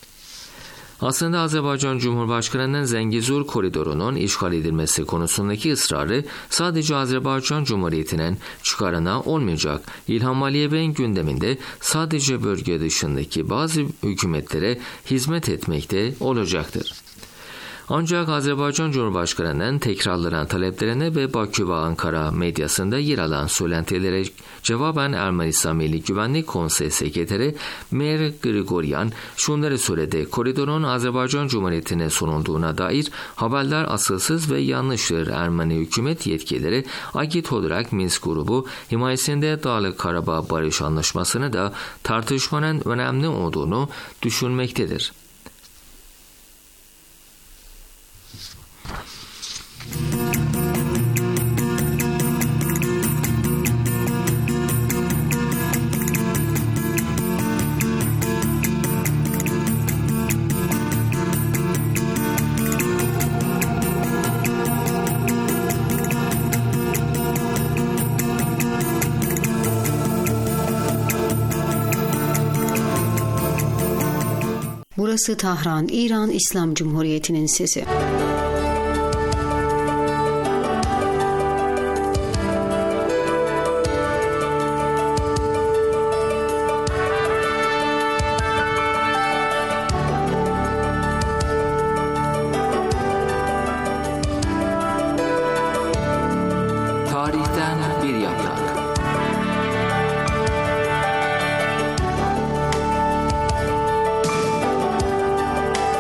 Aslında Azerbaycan Cumhurbaşkanı'nın Zengezur koridorunun işgal edilmesi konusundaki ısrarı sadece Azerbaycan Cumhuriyeti'nin çıkarına olmayacak. İlham Aliyev'in gündeminde sadece bölge dışındaki bazı hükümetlere hizmet etmekte olacaktır. Ancak Azerbaycan Cumhurbaşkanı'nın tekrarlanan taleplerine ve Bakü ve Ankara medyasında yer alan söylentilere cevaben Ermenistan Milli Güvenlik Konseyi Sekreteri Mer Grigoryan şunları söyledi. Koridorun Azerbaycan Cumhuriyeti'ne sunulduğuna dair haberler asılsız ve yanlıştır. Ermeni hükümet yetkilileri akit olarak Minsk grubu himayesinde Dağlık Karabağ Barış Anlaşması'nı da tartışmanın önemli olduğunu düşünmektedir. Burası Tahran, İran İslam Cumhuriyeti'nin sesi.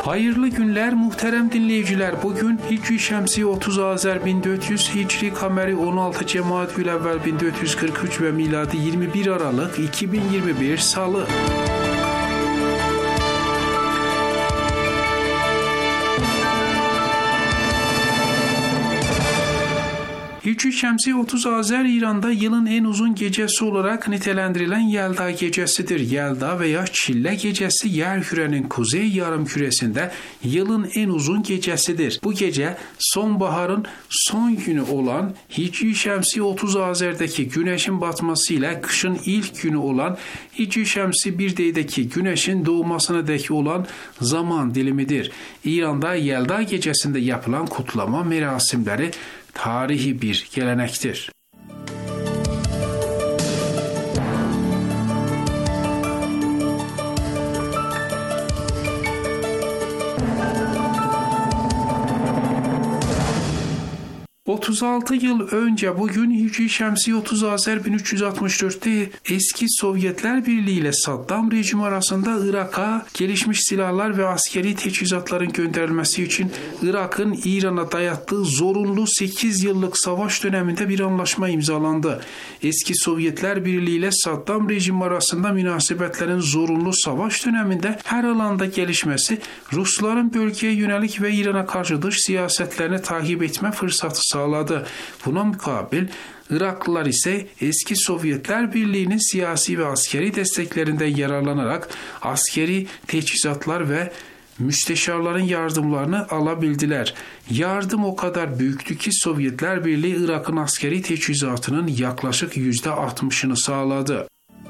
Hayırlı günler muhterem dinleyiciler. Bugün Hicri Şemsi otuz Azer bin dört yüz, Hicri Kameri on altı Cemaadülevvel bin dört yüz kırk üç ve miladi yirmi bir Aralık iki bin yirmi bir Salı. Hicri Şemsi otuz Azer İran'da yılın en uzun gecesi olarak nitelendirilen Yelda gecesidir. Yelda veya Çille gecesi yerkürenin kuzey yarımküresinde yılın en uzun gecesidir. Bu gece sonbaharın son günü olan Hicri Şemsi otuz Azer'deki güneşin batması ile kışın ilk günü olan Hicri Şemsi bir D'deki güneşin doğmasına dek olan zaman dilimidir. İran'da Yelda gecesinde yapılan kutlama merasimleri tarihi bir gelenektir. otuz altı yıl önce bugün Hicri Şemsi otuz Azer bin üç yüz altmış dörtte eski Sovyetler Birliği ile Saddam rejimi arasında Irak'a gelişmiş silahlar ve askeri teçhizatların gönderilmesi için Irak'ın İran'a dayattığı zorunlu sekiz yıllık savaş döneminde bir anlaşma imzalandı. Eski Sovyetler Birliği ile Saddam rejimi arasında münasebetlerin zorunlu savaş döneminde her alanda gelişmesi Rusların bölgeye yönelik ve İran'a karşı dış siyasetlerini takip etme fırsatı sağladı. Buna mukabil Iraklılar ise eski Sovyetler Birliği'nin siyasi ve askeri desteklerinden yararlanarak askeri teçhizatlar ve müsteşarların yardımlarını alabildiler. Yardım o kadar büyüktü ki Sovyetler Birliği Irak'ın askeri teçhizatının yaklaşık yüzde altmışını sağladı.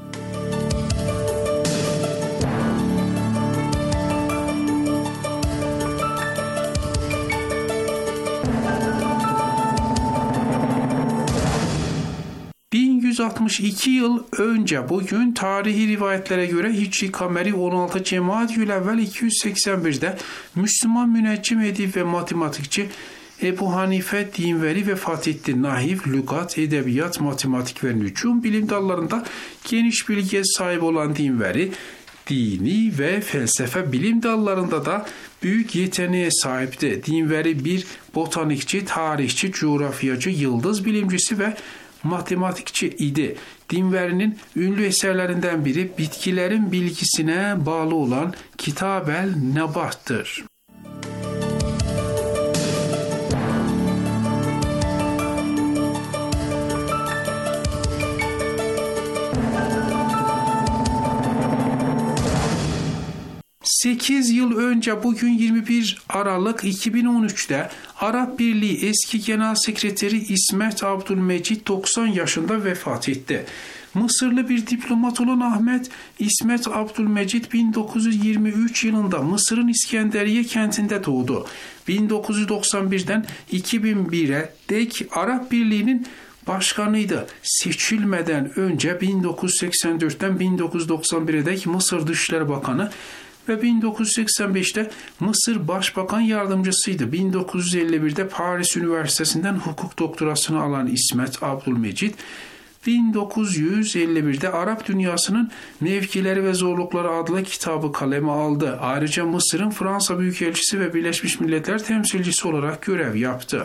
bin yüz altmış iki yıl önce bugün tarihi rivayetlere göre Hicri Kameri on altı Cemaadülevvel iki yüz seksen birde Müslüman müneccim, edip ve matematikçi Ebu Hanife dinveri vefat etti. Nahiv, lügat, edebiyat, matematik ve nücum bilim dallarında geniş bilgiye sahip olan dinveri, dini ve felsefe bilim dallarında da büyük yeteneğe sahipti. Dinveri bir botanikçi, tarihçi, coğrafyacı, yıldız bilimcisi ve matematikçi idi. Dinveri'nin ünlü eserlerinden biri bitkilerin bilgisine bağlı olan Kitab-el Nebat'tır. sekiz yıl önce bugün yirmi bir Aralık iki bin on üçte Arap Birliği eski Genel Sekreteri İsmet Abdülmecid doksan yaşında vefat etti. Mısırlı bir diplomat olan Ahmet İsmet Abdülmecid bin dokuz yüz yirmi üç yılında Mısır'ın İskenderiye kentinde doğdu. bin dokuz yüz doksan birden iki bin bire dek Arap Birliği'nin başkanıydı. Seçilmeden önce bin dokuz yüz seksen dörtten bin dokuz yüz doksan bire dek Mısır Dışişleri Bakanı ve bin dokuz yüz seksen beşte Mısır Başbakan Yardımcısıydı. bin dokuz yüz elli birde Paris Üniversitesi'nden hukuk doktorasını alan İsmet Abdülmecid, bin dokuz yüz elli birde Arap Dünyası'nın Mevkileri ve Zorlukları adlı kitabı kaleme aldı. Ayrıca Mısır'ın Fransa Büyükelçisi ve Birleşmiş Milletler temsilcisi olarak görev yaptı.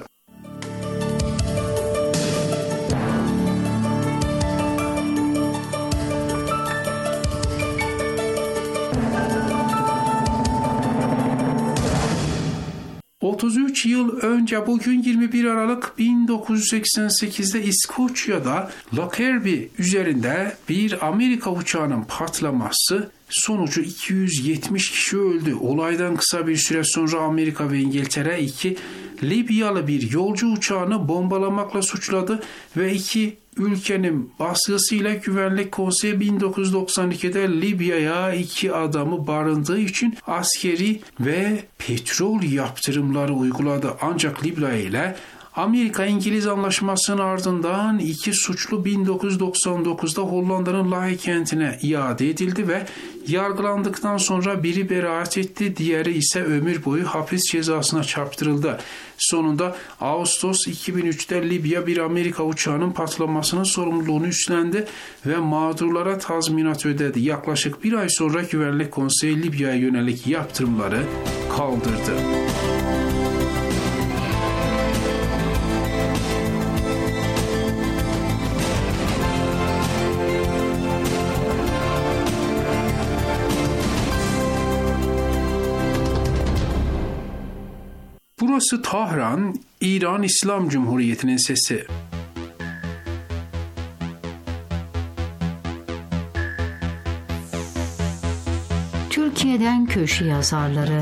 otuz üç yıl önce bugün yirmi bir Aralık bin dokuz yüz seksen sekizde İskoçya'da Lockerbie üzerinde bir Amerika uçağının patlaması sonucu iki yüz yetmiş kişi öldü. Olaydan kısa bir süre sonra Amerika ve İngiltere iki Libyalı bir yolcu uçağını bombalamakla suçladı ve iki ülkenin baskısıyla Güvenlik Konseyi bin dokuz yüz doksan ikide Libya'ya iki adamı barındığı için askeri ve petrol yaptırımları uyguladı. Ancak Libya ile Amerika-İngiliz anlaşmasının ardından iki suçlu bin dokuz yüz doksan dokuzda Hollanda'nın Lahey kentine iade edildi ve yargılandıktan sonra biri beraat etti, diğeri ise ömür boyu hapis cezasına çarptırıldı. Sonunda Ağustos iki bin üçte Libya bir Amerika uçağının patlamasının sorumluluğunu üstlendi ve mağdurlara tazminat ödedi. Yaklaşık bir ay sonra Güvenlik Konseyi Libya'ya yönelik yaptırımları kaldırdı. Burası Tahran, İran İslam Cumhuriyeti'nin sesi. Türkiye'den köşe yazarları.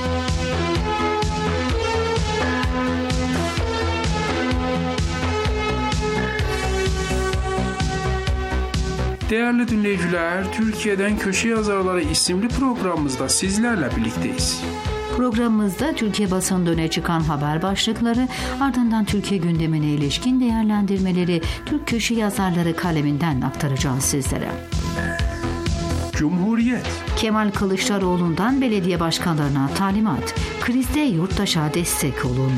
Değerli dinleyiciler, Türkiye'den Köşe Yazarları isimli programımızda sizlerle birlikteyiz. Programımızda Türkiye basında öne çıkan haber başlıkları, ardından Türkiye gündemine ilişkin değerlendirmeleri Türk köşe yazarları kaleminden aktaracağız sizlere. Cumhuriyet. Kemal Kılıçdaroğlu'ndan belediye başkanlarına talimat. Krizde yurttaşa destek olun.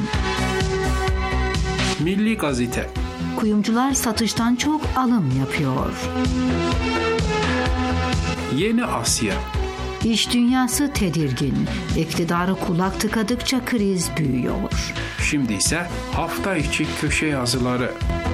Milli Gazete. Kuyumcular satıştan çok alım yapıyor. Yeni Asya. İş dünyası tedirgin. İktidarı kulak tıkadıkça kriz büyüyor. Şimdi ise hafta içi köşe yazıları.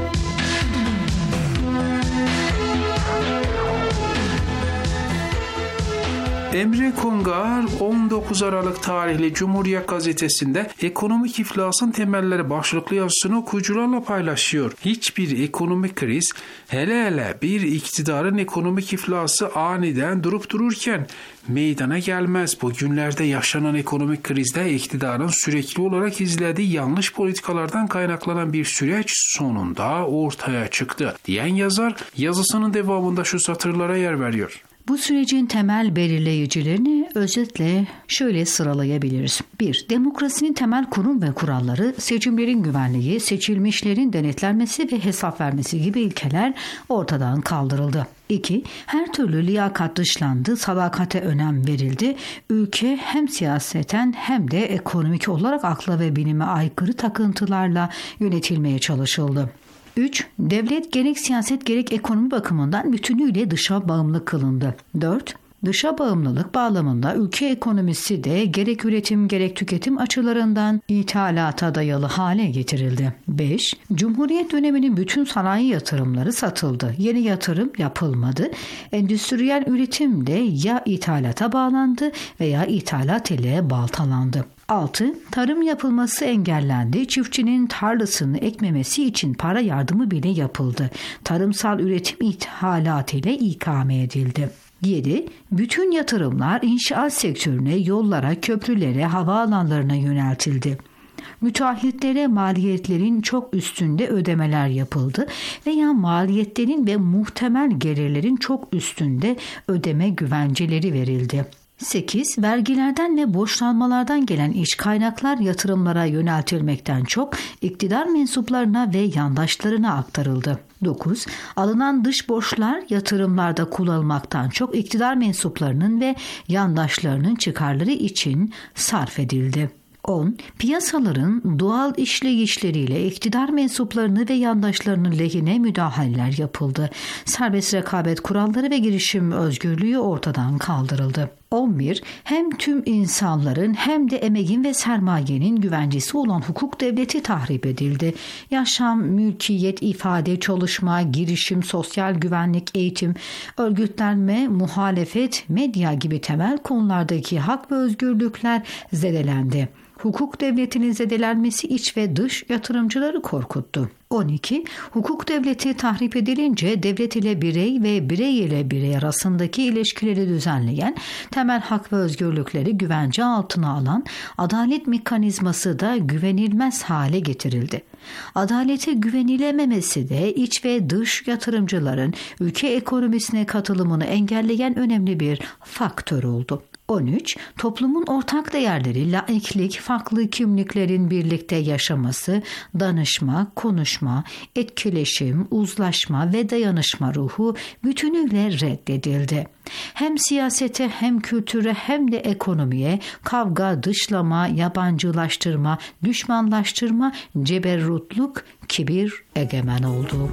Emre Kongar on dokuz Aralık tarihli Cumhuriyet Gazetesi'nde ekonomik iflasın temelleri başlıklı yazısını okuyucularla paylaşıyor. Hiçbir ekonomik kriz, hele hele bir iktidarın ekonomik iflası aniden durup dururken meydana gelmez. Bugünlerde yaşanan ekonomik krizde iktidarın sürekli olarak izlediği yanlış politikalardan kaynaklanan bir süreç sonunda ortaya çıktı diyen yazar yazısının devamında şu satırlara yer veriyor. Bu sürecin temel belirleyicilerini özetle şöyle sıralayabiliriz. bir. Demokrasinin temel kurum ve kuralları, seçimlerin güvenliği, seçilmişlerin denetlenmesi ve hesap vermesi gibi ilkeler ortadan kaldırıldı. iki. Her türlü liyakat dışlandı, sadakate önem verildi. Ülke hem siyaseten hem de ekonomik olarak akla ve bilime aykırı takıntılarla yönetilmeye çalışıldı. üç. Devlet gerek siyaset gerek ekonomi bakımından bütünüyle dışa bağımlı kılındı. dört. Dışa bağımlılık bağlamında ülke ekonomisi de gerek üretim gerek tüketim açılarından ithalata dayalı hale getirildi. beş. Cumhuriyet döneminin bütün sanayi yatırımları satıldı. Yeni yatırım yapılmadı. Endüstriyel üretim de ya ithalata bağlandı veya ithalat ile baltalandı. altı. Tarım yapılması engellendi. Çiftçinin tarlasını ekmemesi için para yardımı bile yapıldı. Tarımsal üretim ithalat ile ikame edildi. yedi. Bütün yatırımlar inşaat sektörüne, yollara, köprülere, havaalanlarına yöneltildi. Müteahhitlere maliyetlerin çok üstünde ödemeler yapıldı veya maliyetlerin ve muhtemel gelirlerin çok üstünde ödeme güvenceleri verildi. sekiz. Vergilerden ve borçlanmalardan gelen iş kaynaklar yatırımlara yöneltilmekten çok iktidar mensuplarına ve yandaşlarına aktarıldı. dokuz. Alınan dış borçlar yatırımlarda kullanılmaktan çok iktidar mensuplarının ve yandaşlarının çıkarları için sarf edildi. on. Piyasaların doğal işleyişleriyle iktidar mensuplarını ve yandaşlarının lehine müdahaleler yapıldı. Serbest rekabet kuralları ve girişim özgürlüğü ortadan kaldırıldı. on bir. Hem tüm insanların hem de emeğin ve sermayenin güvencesi olan hukuk devleti tahrip edildi. Yaşam, mülkiyet, ifade, çalışma, girişim, sosyal güvenlik, eğitim, örgütlenme, muhalefet, medya gibi temel konulardaki hak ve özgürlükler zedelendi. Hukuk devletinin zedelenmesi iç ve dış yatırımcıları korkuttu. on iki. Hukuk devleti tahrip edilince devlet ile birey ve birey ile birey arasındaki ilişkileri düzenleyen, temel hak ve özgürlükleri güvence altına alan adalet mekanizması da güvenilmez hale getirildi. Adalete güvenilememesi de iç ve dış yatırımcıların ülke ekonomisine katılımını engelleyen önemli bir faktör oldu. on üç. Toplumun ortak değerleri, laiklik, farklı kimliklerin birlikte yaşaması, danışma, konuşma, etkileşim, uzlaşma ve dayanışma ruhu bütünüyle reddedildi. Hem siyasete hem kültüre hem de ekonomiye kavga, dışlama, yabancılaştırma, düşmanlaştırma, ceberrutluk, kibir egemen oldu.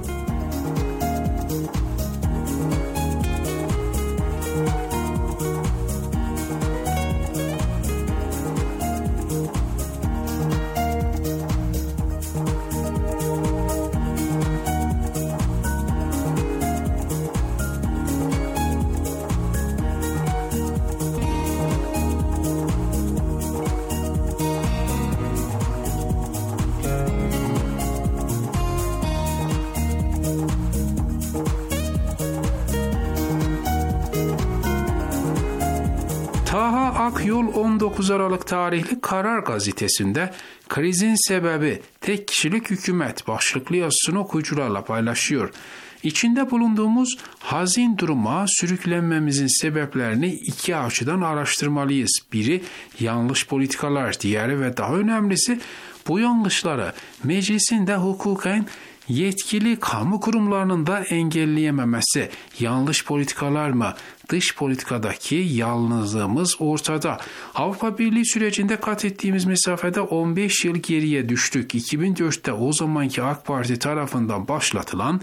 Akyol on dokuz Aralık tarihli Karar Gazetesi'nde krizin sebebi tek kişilik hükümet başlıklı yazısını okuyucularla paylaşıyor. İçinde bulunduğumuz hazin duruma sürüklenmemizin sebeplerini iki açıdan araştırmalıyız. Biri yanlış politikalar, diğeri ve daha önemlisi bu yanlışları meclisin de hukuken yetkili kamu kurumlarının da engelleyememesi. Yanlış politikalar mı? Dış politikadaki yalnızlığımız ortada. Avrupa Birliği sürecinde kat ettiğimiz mesafede on beş yıl geriye düştük. iki bin dörtte o zamanki AK Parti tarafından başlatılan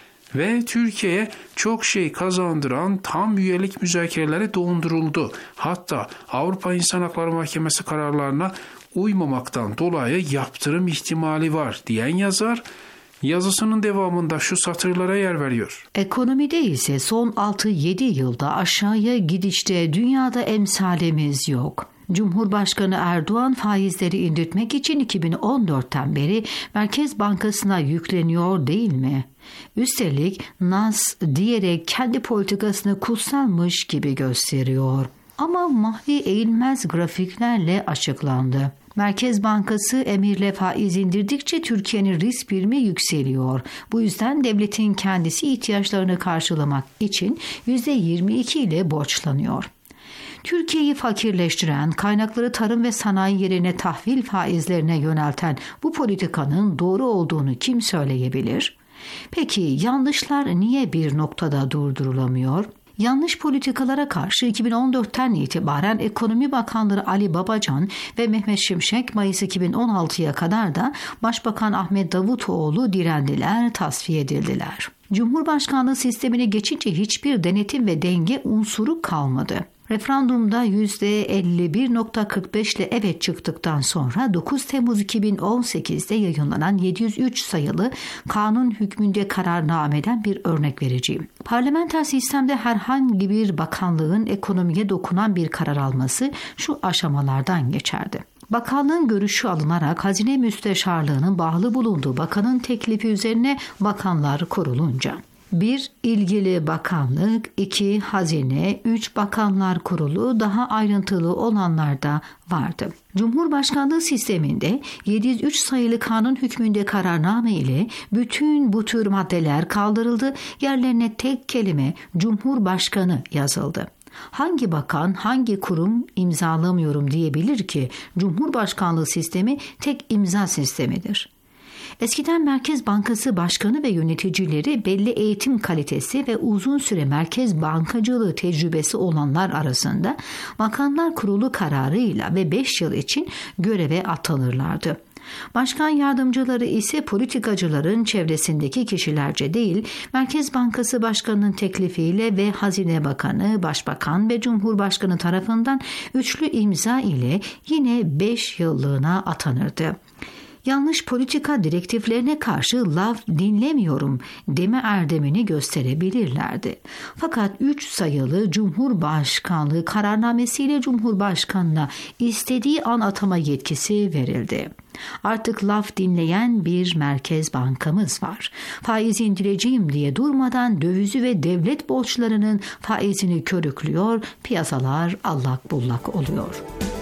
ve Türkiye'ye çok şey kazandıran tam üyelik müzakereleri donduruldu. Hatta Avrupa İnsan Hakları Mahkemesi kararlarına uymamaktan dolayı yaptırım ihtimali var diyen yazar, yazısının devamında şu satırlara yer veriyor. Ekonomide ise son altı yedi yılda aşağıya gidişte dünyada emsalimiz yok. Cumhurbaşkanı Erdoğan faizleri indirtmek için iki bin on dörtten beri Merkez Bankası'na yükleniyor değil mi? Üstelik nas diyerek kendi politikasını kutsalmış gibi gösteriyor. Ama mahvi eğilmez grafiklerle açıklandı. Merkez Bankası emirle faiz indirdikçe Türkiye'nin risk primi yükseliyor. Bu yüzden devletin kendisi ihtiyaçlarını karşılamak için yüzde yirmi iki ile borçlanıyor. Türkiye'yi fakirleştiren, kaynakları tarım ve sanayi yerine tahvil faizlerine yönelten bu politikanın doğru olduğunu kim söyleyebilir? Peki yanlışlar niye bir noktada durdurulamıyor? Yanlış politikalara karşı iki bin on dörtten itibaren Ekonomi Bakanları Ali Babacan ve Mehmet Şimşek Mayıs iki bin on altıya kadar da Başbakan Ahmet Davutoğlu direndiler, tasfiye edildiler. Cumhurbaşkanlığı sistemine geçince hiçbir denetim ve denge unsuru kalmadı. Referandumda yüzde elli bir virgül kırk beş ile evet çıktıktan sonra dokuz Temmuz iki bin on sekizde yayınlanan yedi yüz üç sayılı kanun hükmünde kararnameden bir örnek vereceğim. Parlamenter sistemde herhangi bir bakanlığın ekonomiye dokunan bir karar alması şu aşamalardan geçerdi. Bakanlığın görüşü alınarak Hazine Müsteşarlığı'nın bağlı bulunduğu bakanın teklifi üzerine bakanlar kurulunca. bir ilgili bakanlık, iki Hazine, üç Bakanlar Kurulu, daha ayrıntılı olanlar da vardı. Cumhurbaşkanlığı sisteminde yedi yüz üç sayılı kanun hükmünde kararname ile bütün bu tür maddeler kaldırıldı, yerlerine tek kelime Cumhurbaşkanı yazıldı. Hangi bakan, hangi kurum imzalamıyorum diyebilir ki? Cumhurbaşkanlığı sistemi tek imza sistemidir. Eskiden Merkez Bankası Başkanı ve yöneticileri belli eğitim kalitesi ve uzun süre merkez bankacılığı tecrübesi olanlar arasında Bakanlar Kurulu kararıyla ve beş yıl için göreve atanırlardı. Başkan yardımcıları ise politikacıların çevresindeki kişilerce değil, Merkez Bankası Başkanı'nın teklifiyle ve Hazine Bakanı, Başbakan ve Cumhurbaşkanı tarafından üçlü imza ile yine beş yıllığına atanırdı. Yanlış politika direktiflerine karşı laf dinlemiyorum deme erdemini gösterebilirlerdi. Fakat üç sayılı Cumhurbaşkanlığı kararnamesiyle Cumhurbaşkanına istediği an atama yetkisi verildi. Artık laf dinleyen bir Merkez Bankamız var. Faiz indireceğim diye durmadan dövizi ve devlet borçlarının faizini körüklüyor, piyasalar allak bullak oluyor.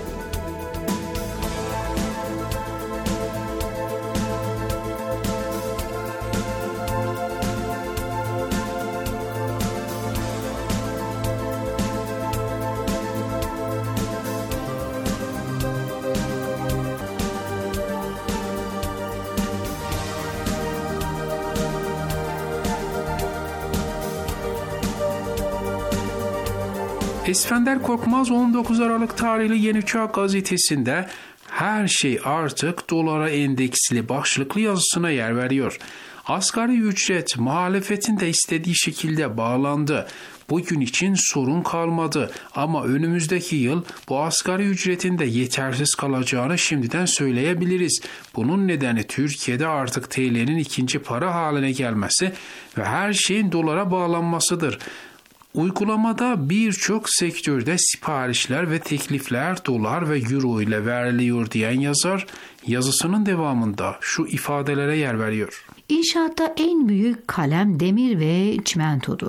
İskender Korkmaz on dokuz Aralık tarihli Yeni Çağ gazetesinde her şey artık dolara endeksli başlıklı yazısına yer veriyor. Asgari ücret muhalefetin de istediği şekilde bağlandı. Bugün için sorun kalmadı ama önümüzdeki yıl bu asgari ücretin de yetersiz kalacağını şimdiden söyleyebiliriz. Bunun nedeni Türkiye'de artık T L'nin ikinci para haline gelmesi ve her şeyin dolara bağlanmasıdır. Uygulamada birçok sektörde siparişler ve teklifler dolar ve euro ile veriliyor diyen yazar yazısının devamında şu ifadelere yer veriyor. İnşaatta en büyük kalem demir ve çimentodur.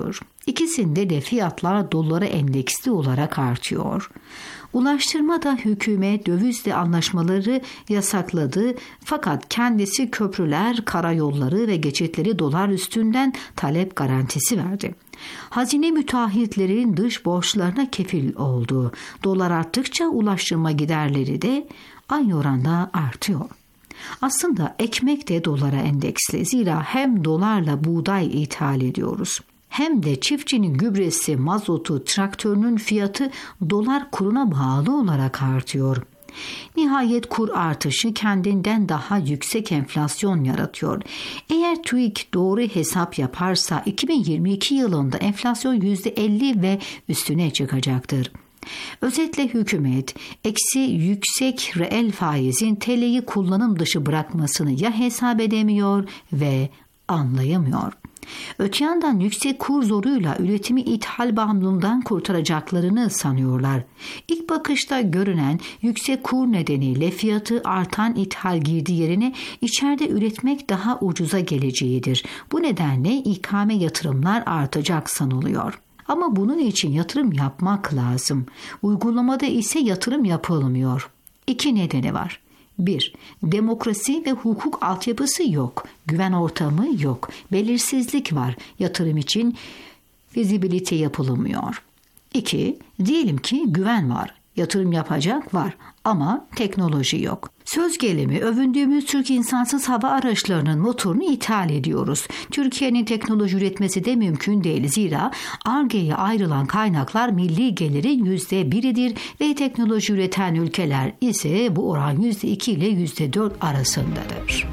İkisinde de fiyatlar dolara endeksli olarak artıyor. Ulaştırmada hükümet dövizle anlaşmaları yasakladı fakat kendisi köprüler, karayolları ve geçitleri dolar üstünden talep garantisi verdi. Hazine müteahhitlerin dış borçlarına kefil oldu. Dolar arttıkça ulaştırma giderleri de aynı oranda artıyor. Aslında ekmek de dolara endeksli. Zira hem dolarla buğday ithal ediyoruz, hem de çiftçinin gübresi, mazotu, traktörünün fiyatı dolar kuruna bağlı olarak artıyor. Nihayet kur artışı kendinden daha yüksek enflasyon yaratıyor. Eğer TÜİK doğru hesap yaparsa iki bin yirmi iki yılında enflasyon yüzde elli ve üstüne çıkacaktır. Özetle hükümet eksi yüksek reel faizin T L'yi kullanım dışı bırakmasını ya hesap edemiyor ve anlayamıyor. Öte yandan yüksek kur zoruyla üretimi ithal bağımlılığından kurtaracaklarını sanıyorlar. İlk bakışta görünen yüksek kur nedeniyle fiyatı artan ithal girdi yerine içeride üretmek daha ucuza geleceğidir. Bu nedenle ikame yatırımlar artacak sanılıyor. Ama bunun için yatırım yapmak lazım. Uygulamada ise yatırım yapılmıyor. İki nedeni var. bir. Demokrasi ve hukuk altyapısı yok. Güven ortamı yok. Belirsizlik var. Yatırım için fizibilite yapılamıyor. İki. Diyelim ki güven var. Yatırım yapacak var ama teknoloji yok. Söz gelimi övündüğümüz Türk insansız hava araçlarının motorunu ithal ediyoruz. Türkiye'nin teknoloji üretmesi de mümkün değil. Zira Ar-Ge'ye ayrılan kaynaklar milli gelirin yüzde biridir ve teknoloji üreten ülkeler ise bu oran yüzde iki ile yüzde dört arasındadır.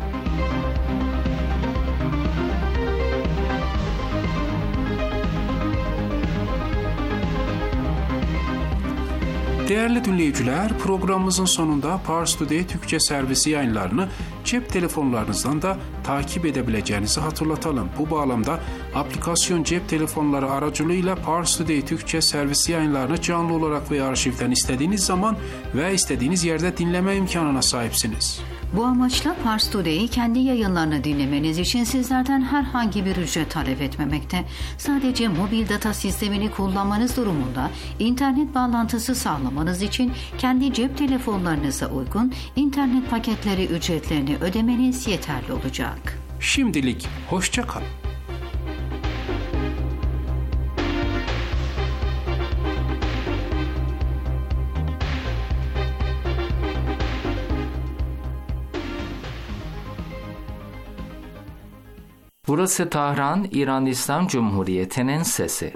Değerli dinleyiciler, programımızın sonunda Pars Today Türkçe servisi yayınlarını cep telefonlarınızdan da takip edebileceğinizi hatırlatalım. Bu bağlamda aplikasyon cep telefonları aracılığıyla Pars Today Türkçe servisi yayınlarını canlı olarak veya arşivden istediğiniz zaman ve istediğiniz yerde dinleme imkanına sahipsiniz. Bu amaçla Pars Today'i kendi yayınlarını dinlemeniz için sizlerden herhangi bir ücret talep etmemekte. Sadece mobil data sistemini kullanmanız durumunda internet bağlantısı sağlamanız için kendi cep telefonlarınıza uygun internet paketleri ücretlerini ödemeniz yeterli olacak. Şimdilik hoşça kalın. Burası Tahran, İran İslam Cumhuriyeti'nin sesi.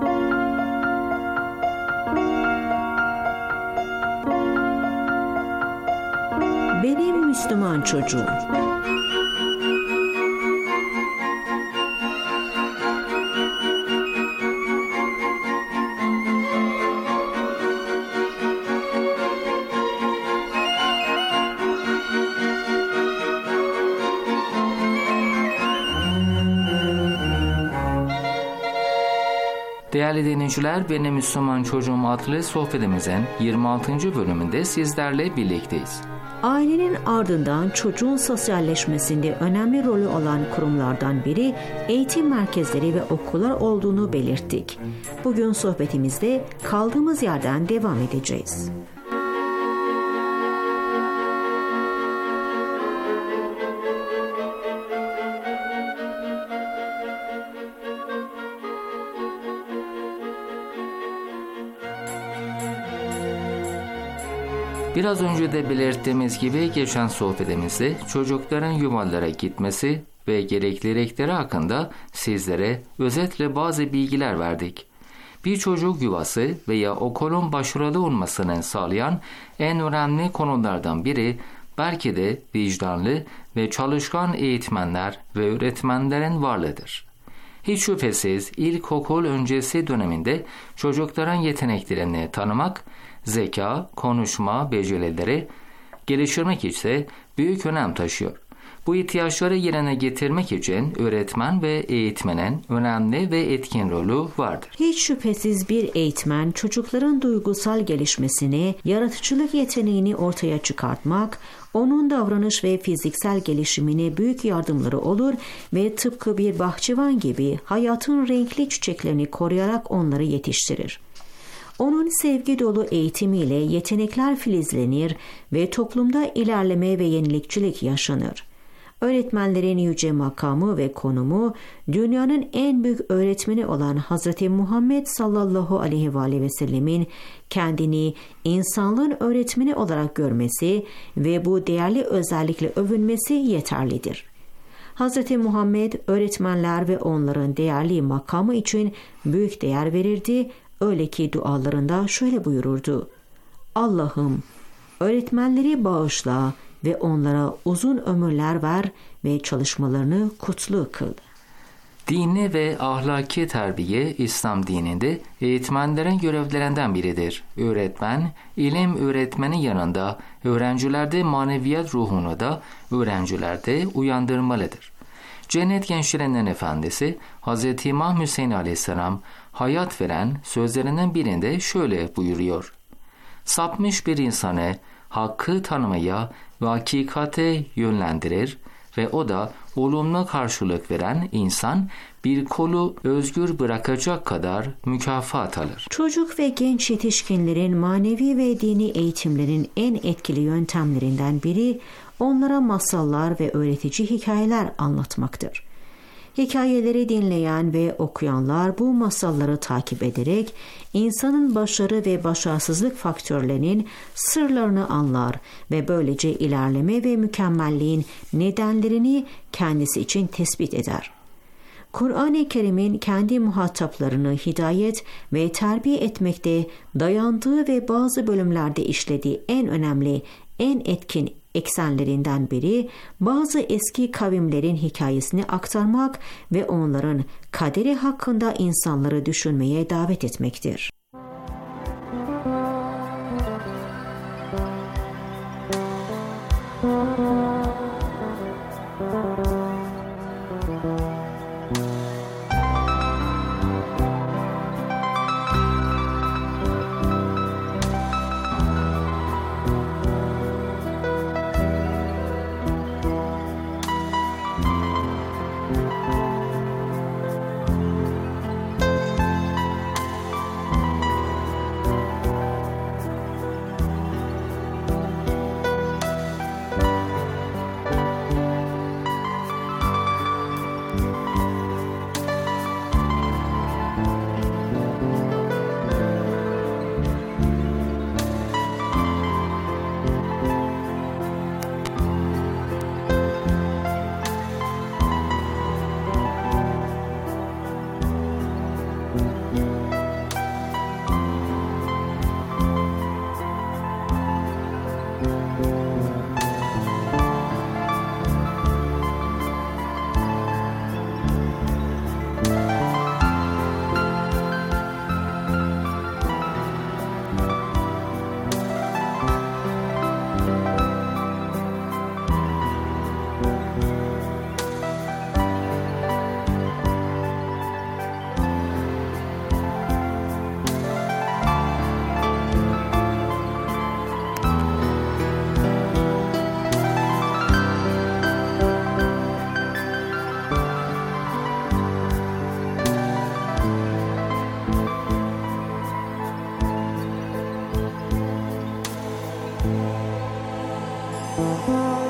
Benim Müslüman çocuğum. Değerli dinleyiciler, Benim Müslüman Çocuğum adlı sohbetimizin yirmi altıncı bölümünde sizlerle birlikteyiz. Ailenin ardından çocuğun sosyalleşmesinde önemli rolü olan kurumlardan biri eğitim merkezleri ve okullar olduğunu belirttik. Bugün sohbetimizde kaldığımız yerden devam edeceğiz. Biraz önce de belirttiğimiz gibi geçen sohbetimizde çocukların yuvalara gitmesi ve gereklilikleri hakkında sizlere özetle bazı bilgiler verdik. Bir çocuk yuvası veya okulun başarılı olmasını sağlayan en önemli konulardan biri belki de vicdanlı ve çalışkan eğitmenler ve öğretmenlerin varlığıdır. Hiç şüphesiz ilkokul öncesi döneminde çocukların yeteneklerini tanımak, zeka, konuşma becerileri geliştirmek ise büyük önem taşıyor. Bu ihtiyaçları yerine getirmek için öğretmen ve eğitmenin önemli ve etkin rolü vardır. Hiç şüphesiz bir eğitmen çocukların duygusal gelişmesini, yaratıcılık yeteneğini ortaya çıkartmak, onun davranış ve fiziksel gelişimine büyük yardımları olur ve tıpkı bir bahçıvan gibi hayatın renkli çiçeklerini koruyarak onları yetiştirir. Onun sevgi dolu eğitimiyle yetenekler filizlenir ve toplumda ilerleme ve yenilikçilik yaşanır. Öğretmenlerin yüce makamı ve konumu, dünyanın en büyük öğretmeni olan Hazreti Muhammed sallallahu aleyhi ve aleyhi ve sellemin kendini insanlığın öğretmeni olarak görmesi ve bu değerli özellikle övünmesi yeterlidir. Hazreti Muhammed öğretmenler ve onların değerli makamı için büyük değer verirdi. Öyle ki dualarında şöyle buyururdu: Allah'ım, öğretmenleri bağışla ve onlara uzun ömürler ver ve çalışmalarını kutlu kıl. Dini ve ahlaki terbiye İslam dininde eğitmenlerin görevlerinden biridir. Öğretmen, ilim öğretmenin yanında öğrencilerde maneviyat ruhunu da öğrencilerde uyandırmalıdır. Cennet Gençlerinin Efendisi Hz. İmam Hüseyin Aleyhisselam hayat veren sözlerinden birinde şöyle buyuruyor: Sapmış bir insanı hakkı tanımaya ve hakikate yönlendirir ve o da olumlu karşılık veren insan bir kolu özgür bırakacak kadar mükafat alır. Çocuk ve genç yetişkinlerin manevi ve dini eğitimlerin en etkili yöntemlerinden biri onlara masallar ve öğretici hikayeler anlatmaktır. Hikayeleri dinleyen ve okuyanlar bu masalları takip ederek insanın başarı ve başarısızlık faktörlerinin sırlarını anlar ve böylece ilerleme ve mükemmelliğin nedenlerini kendisi için tespit eder. Kur'an-ı Kerim'in kendi muhataplarını hidayet ve terbiye etmekte dayandığı ve bazı bölümlerde işlediği en önemli, en etkin eksenlerinden biri bazı eski kavimlerin hikayesini aktarmak ve onların kaderi hakkında insanları düşünmeye davet etmektir. Müzik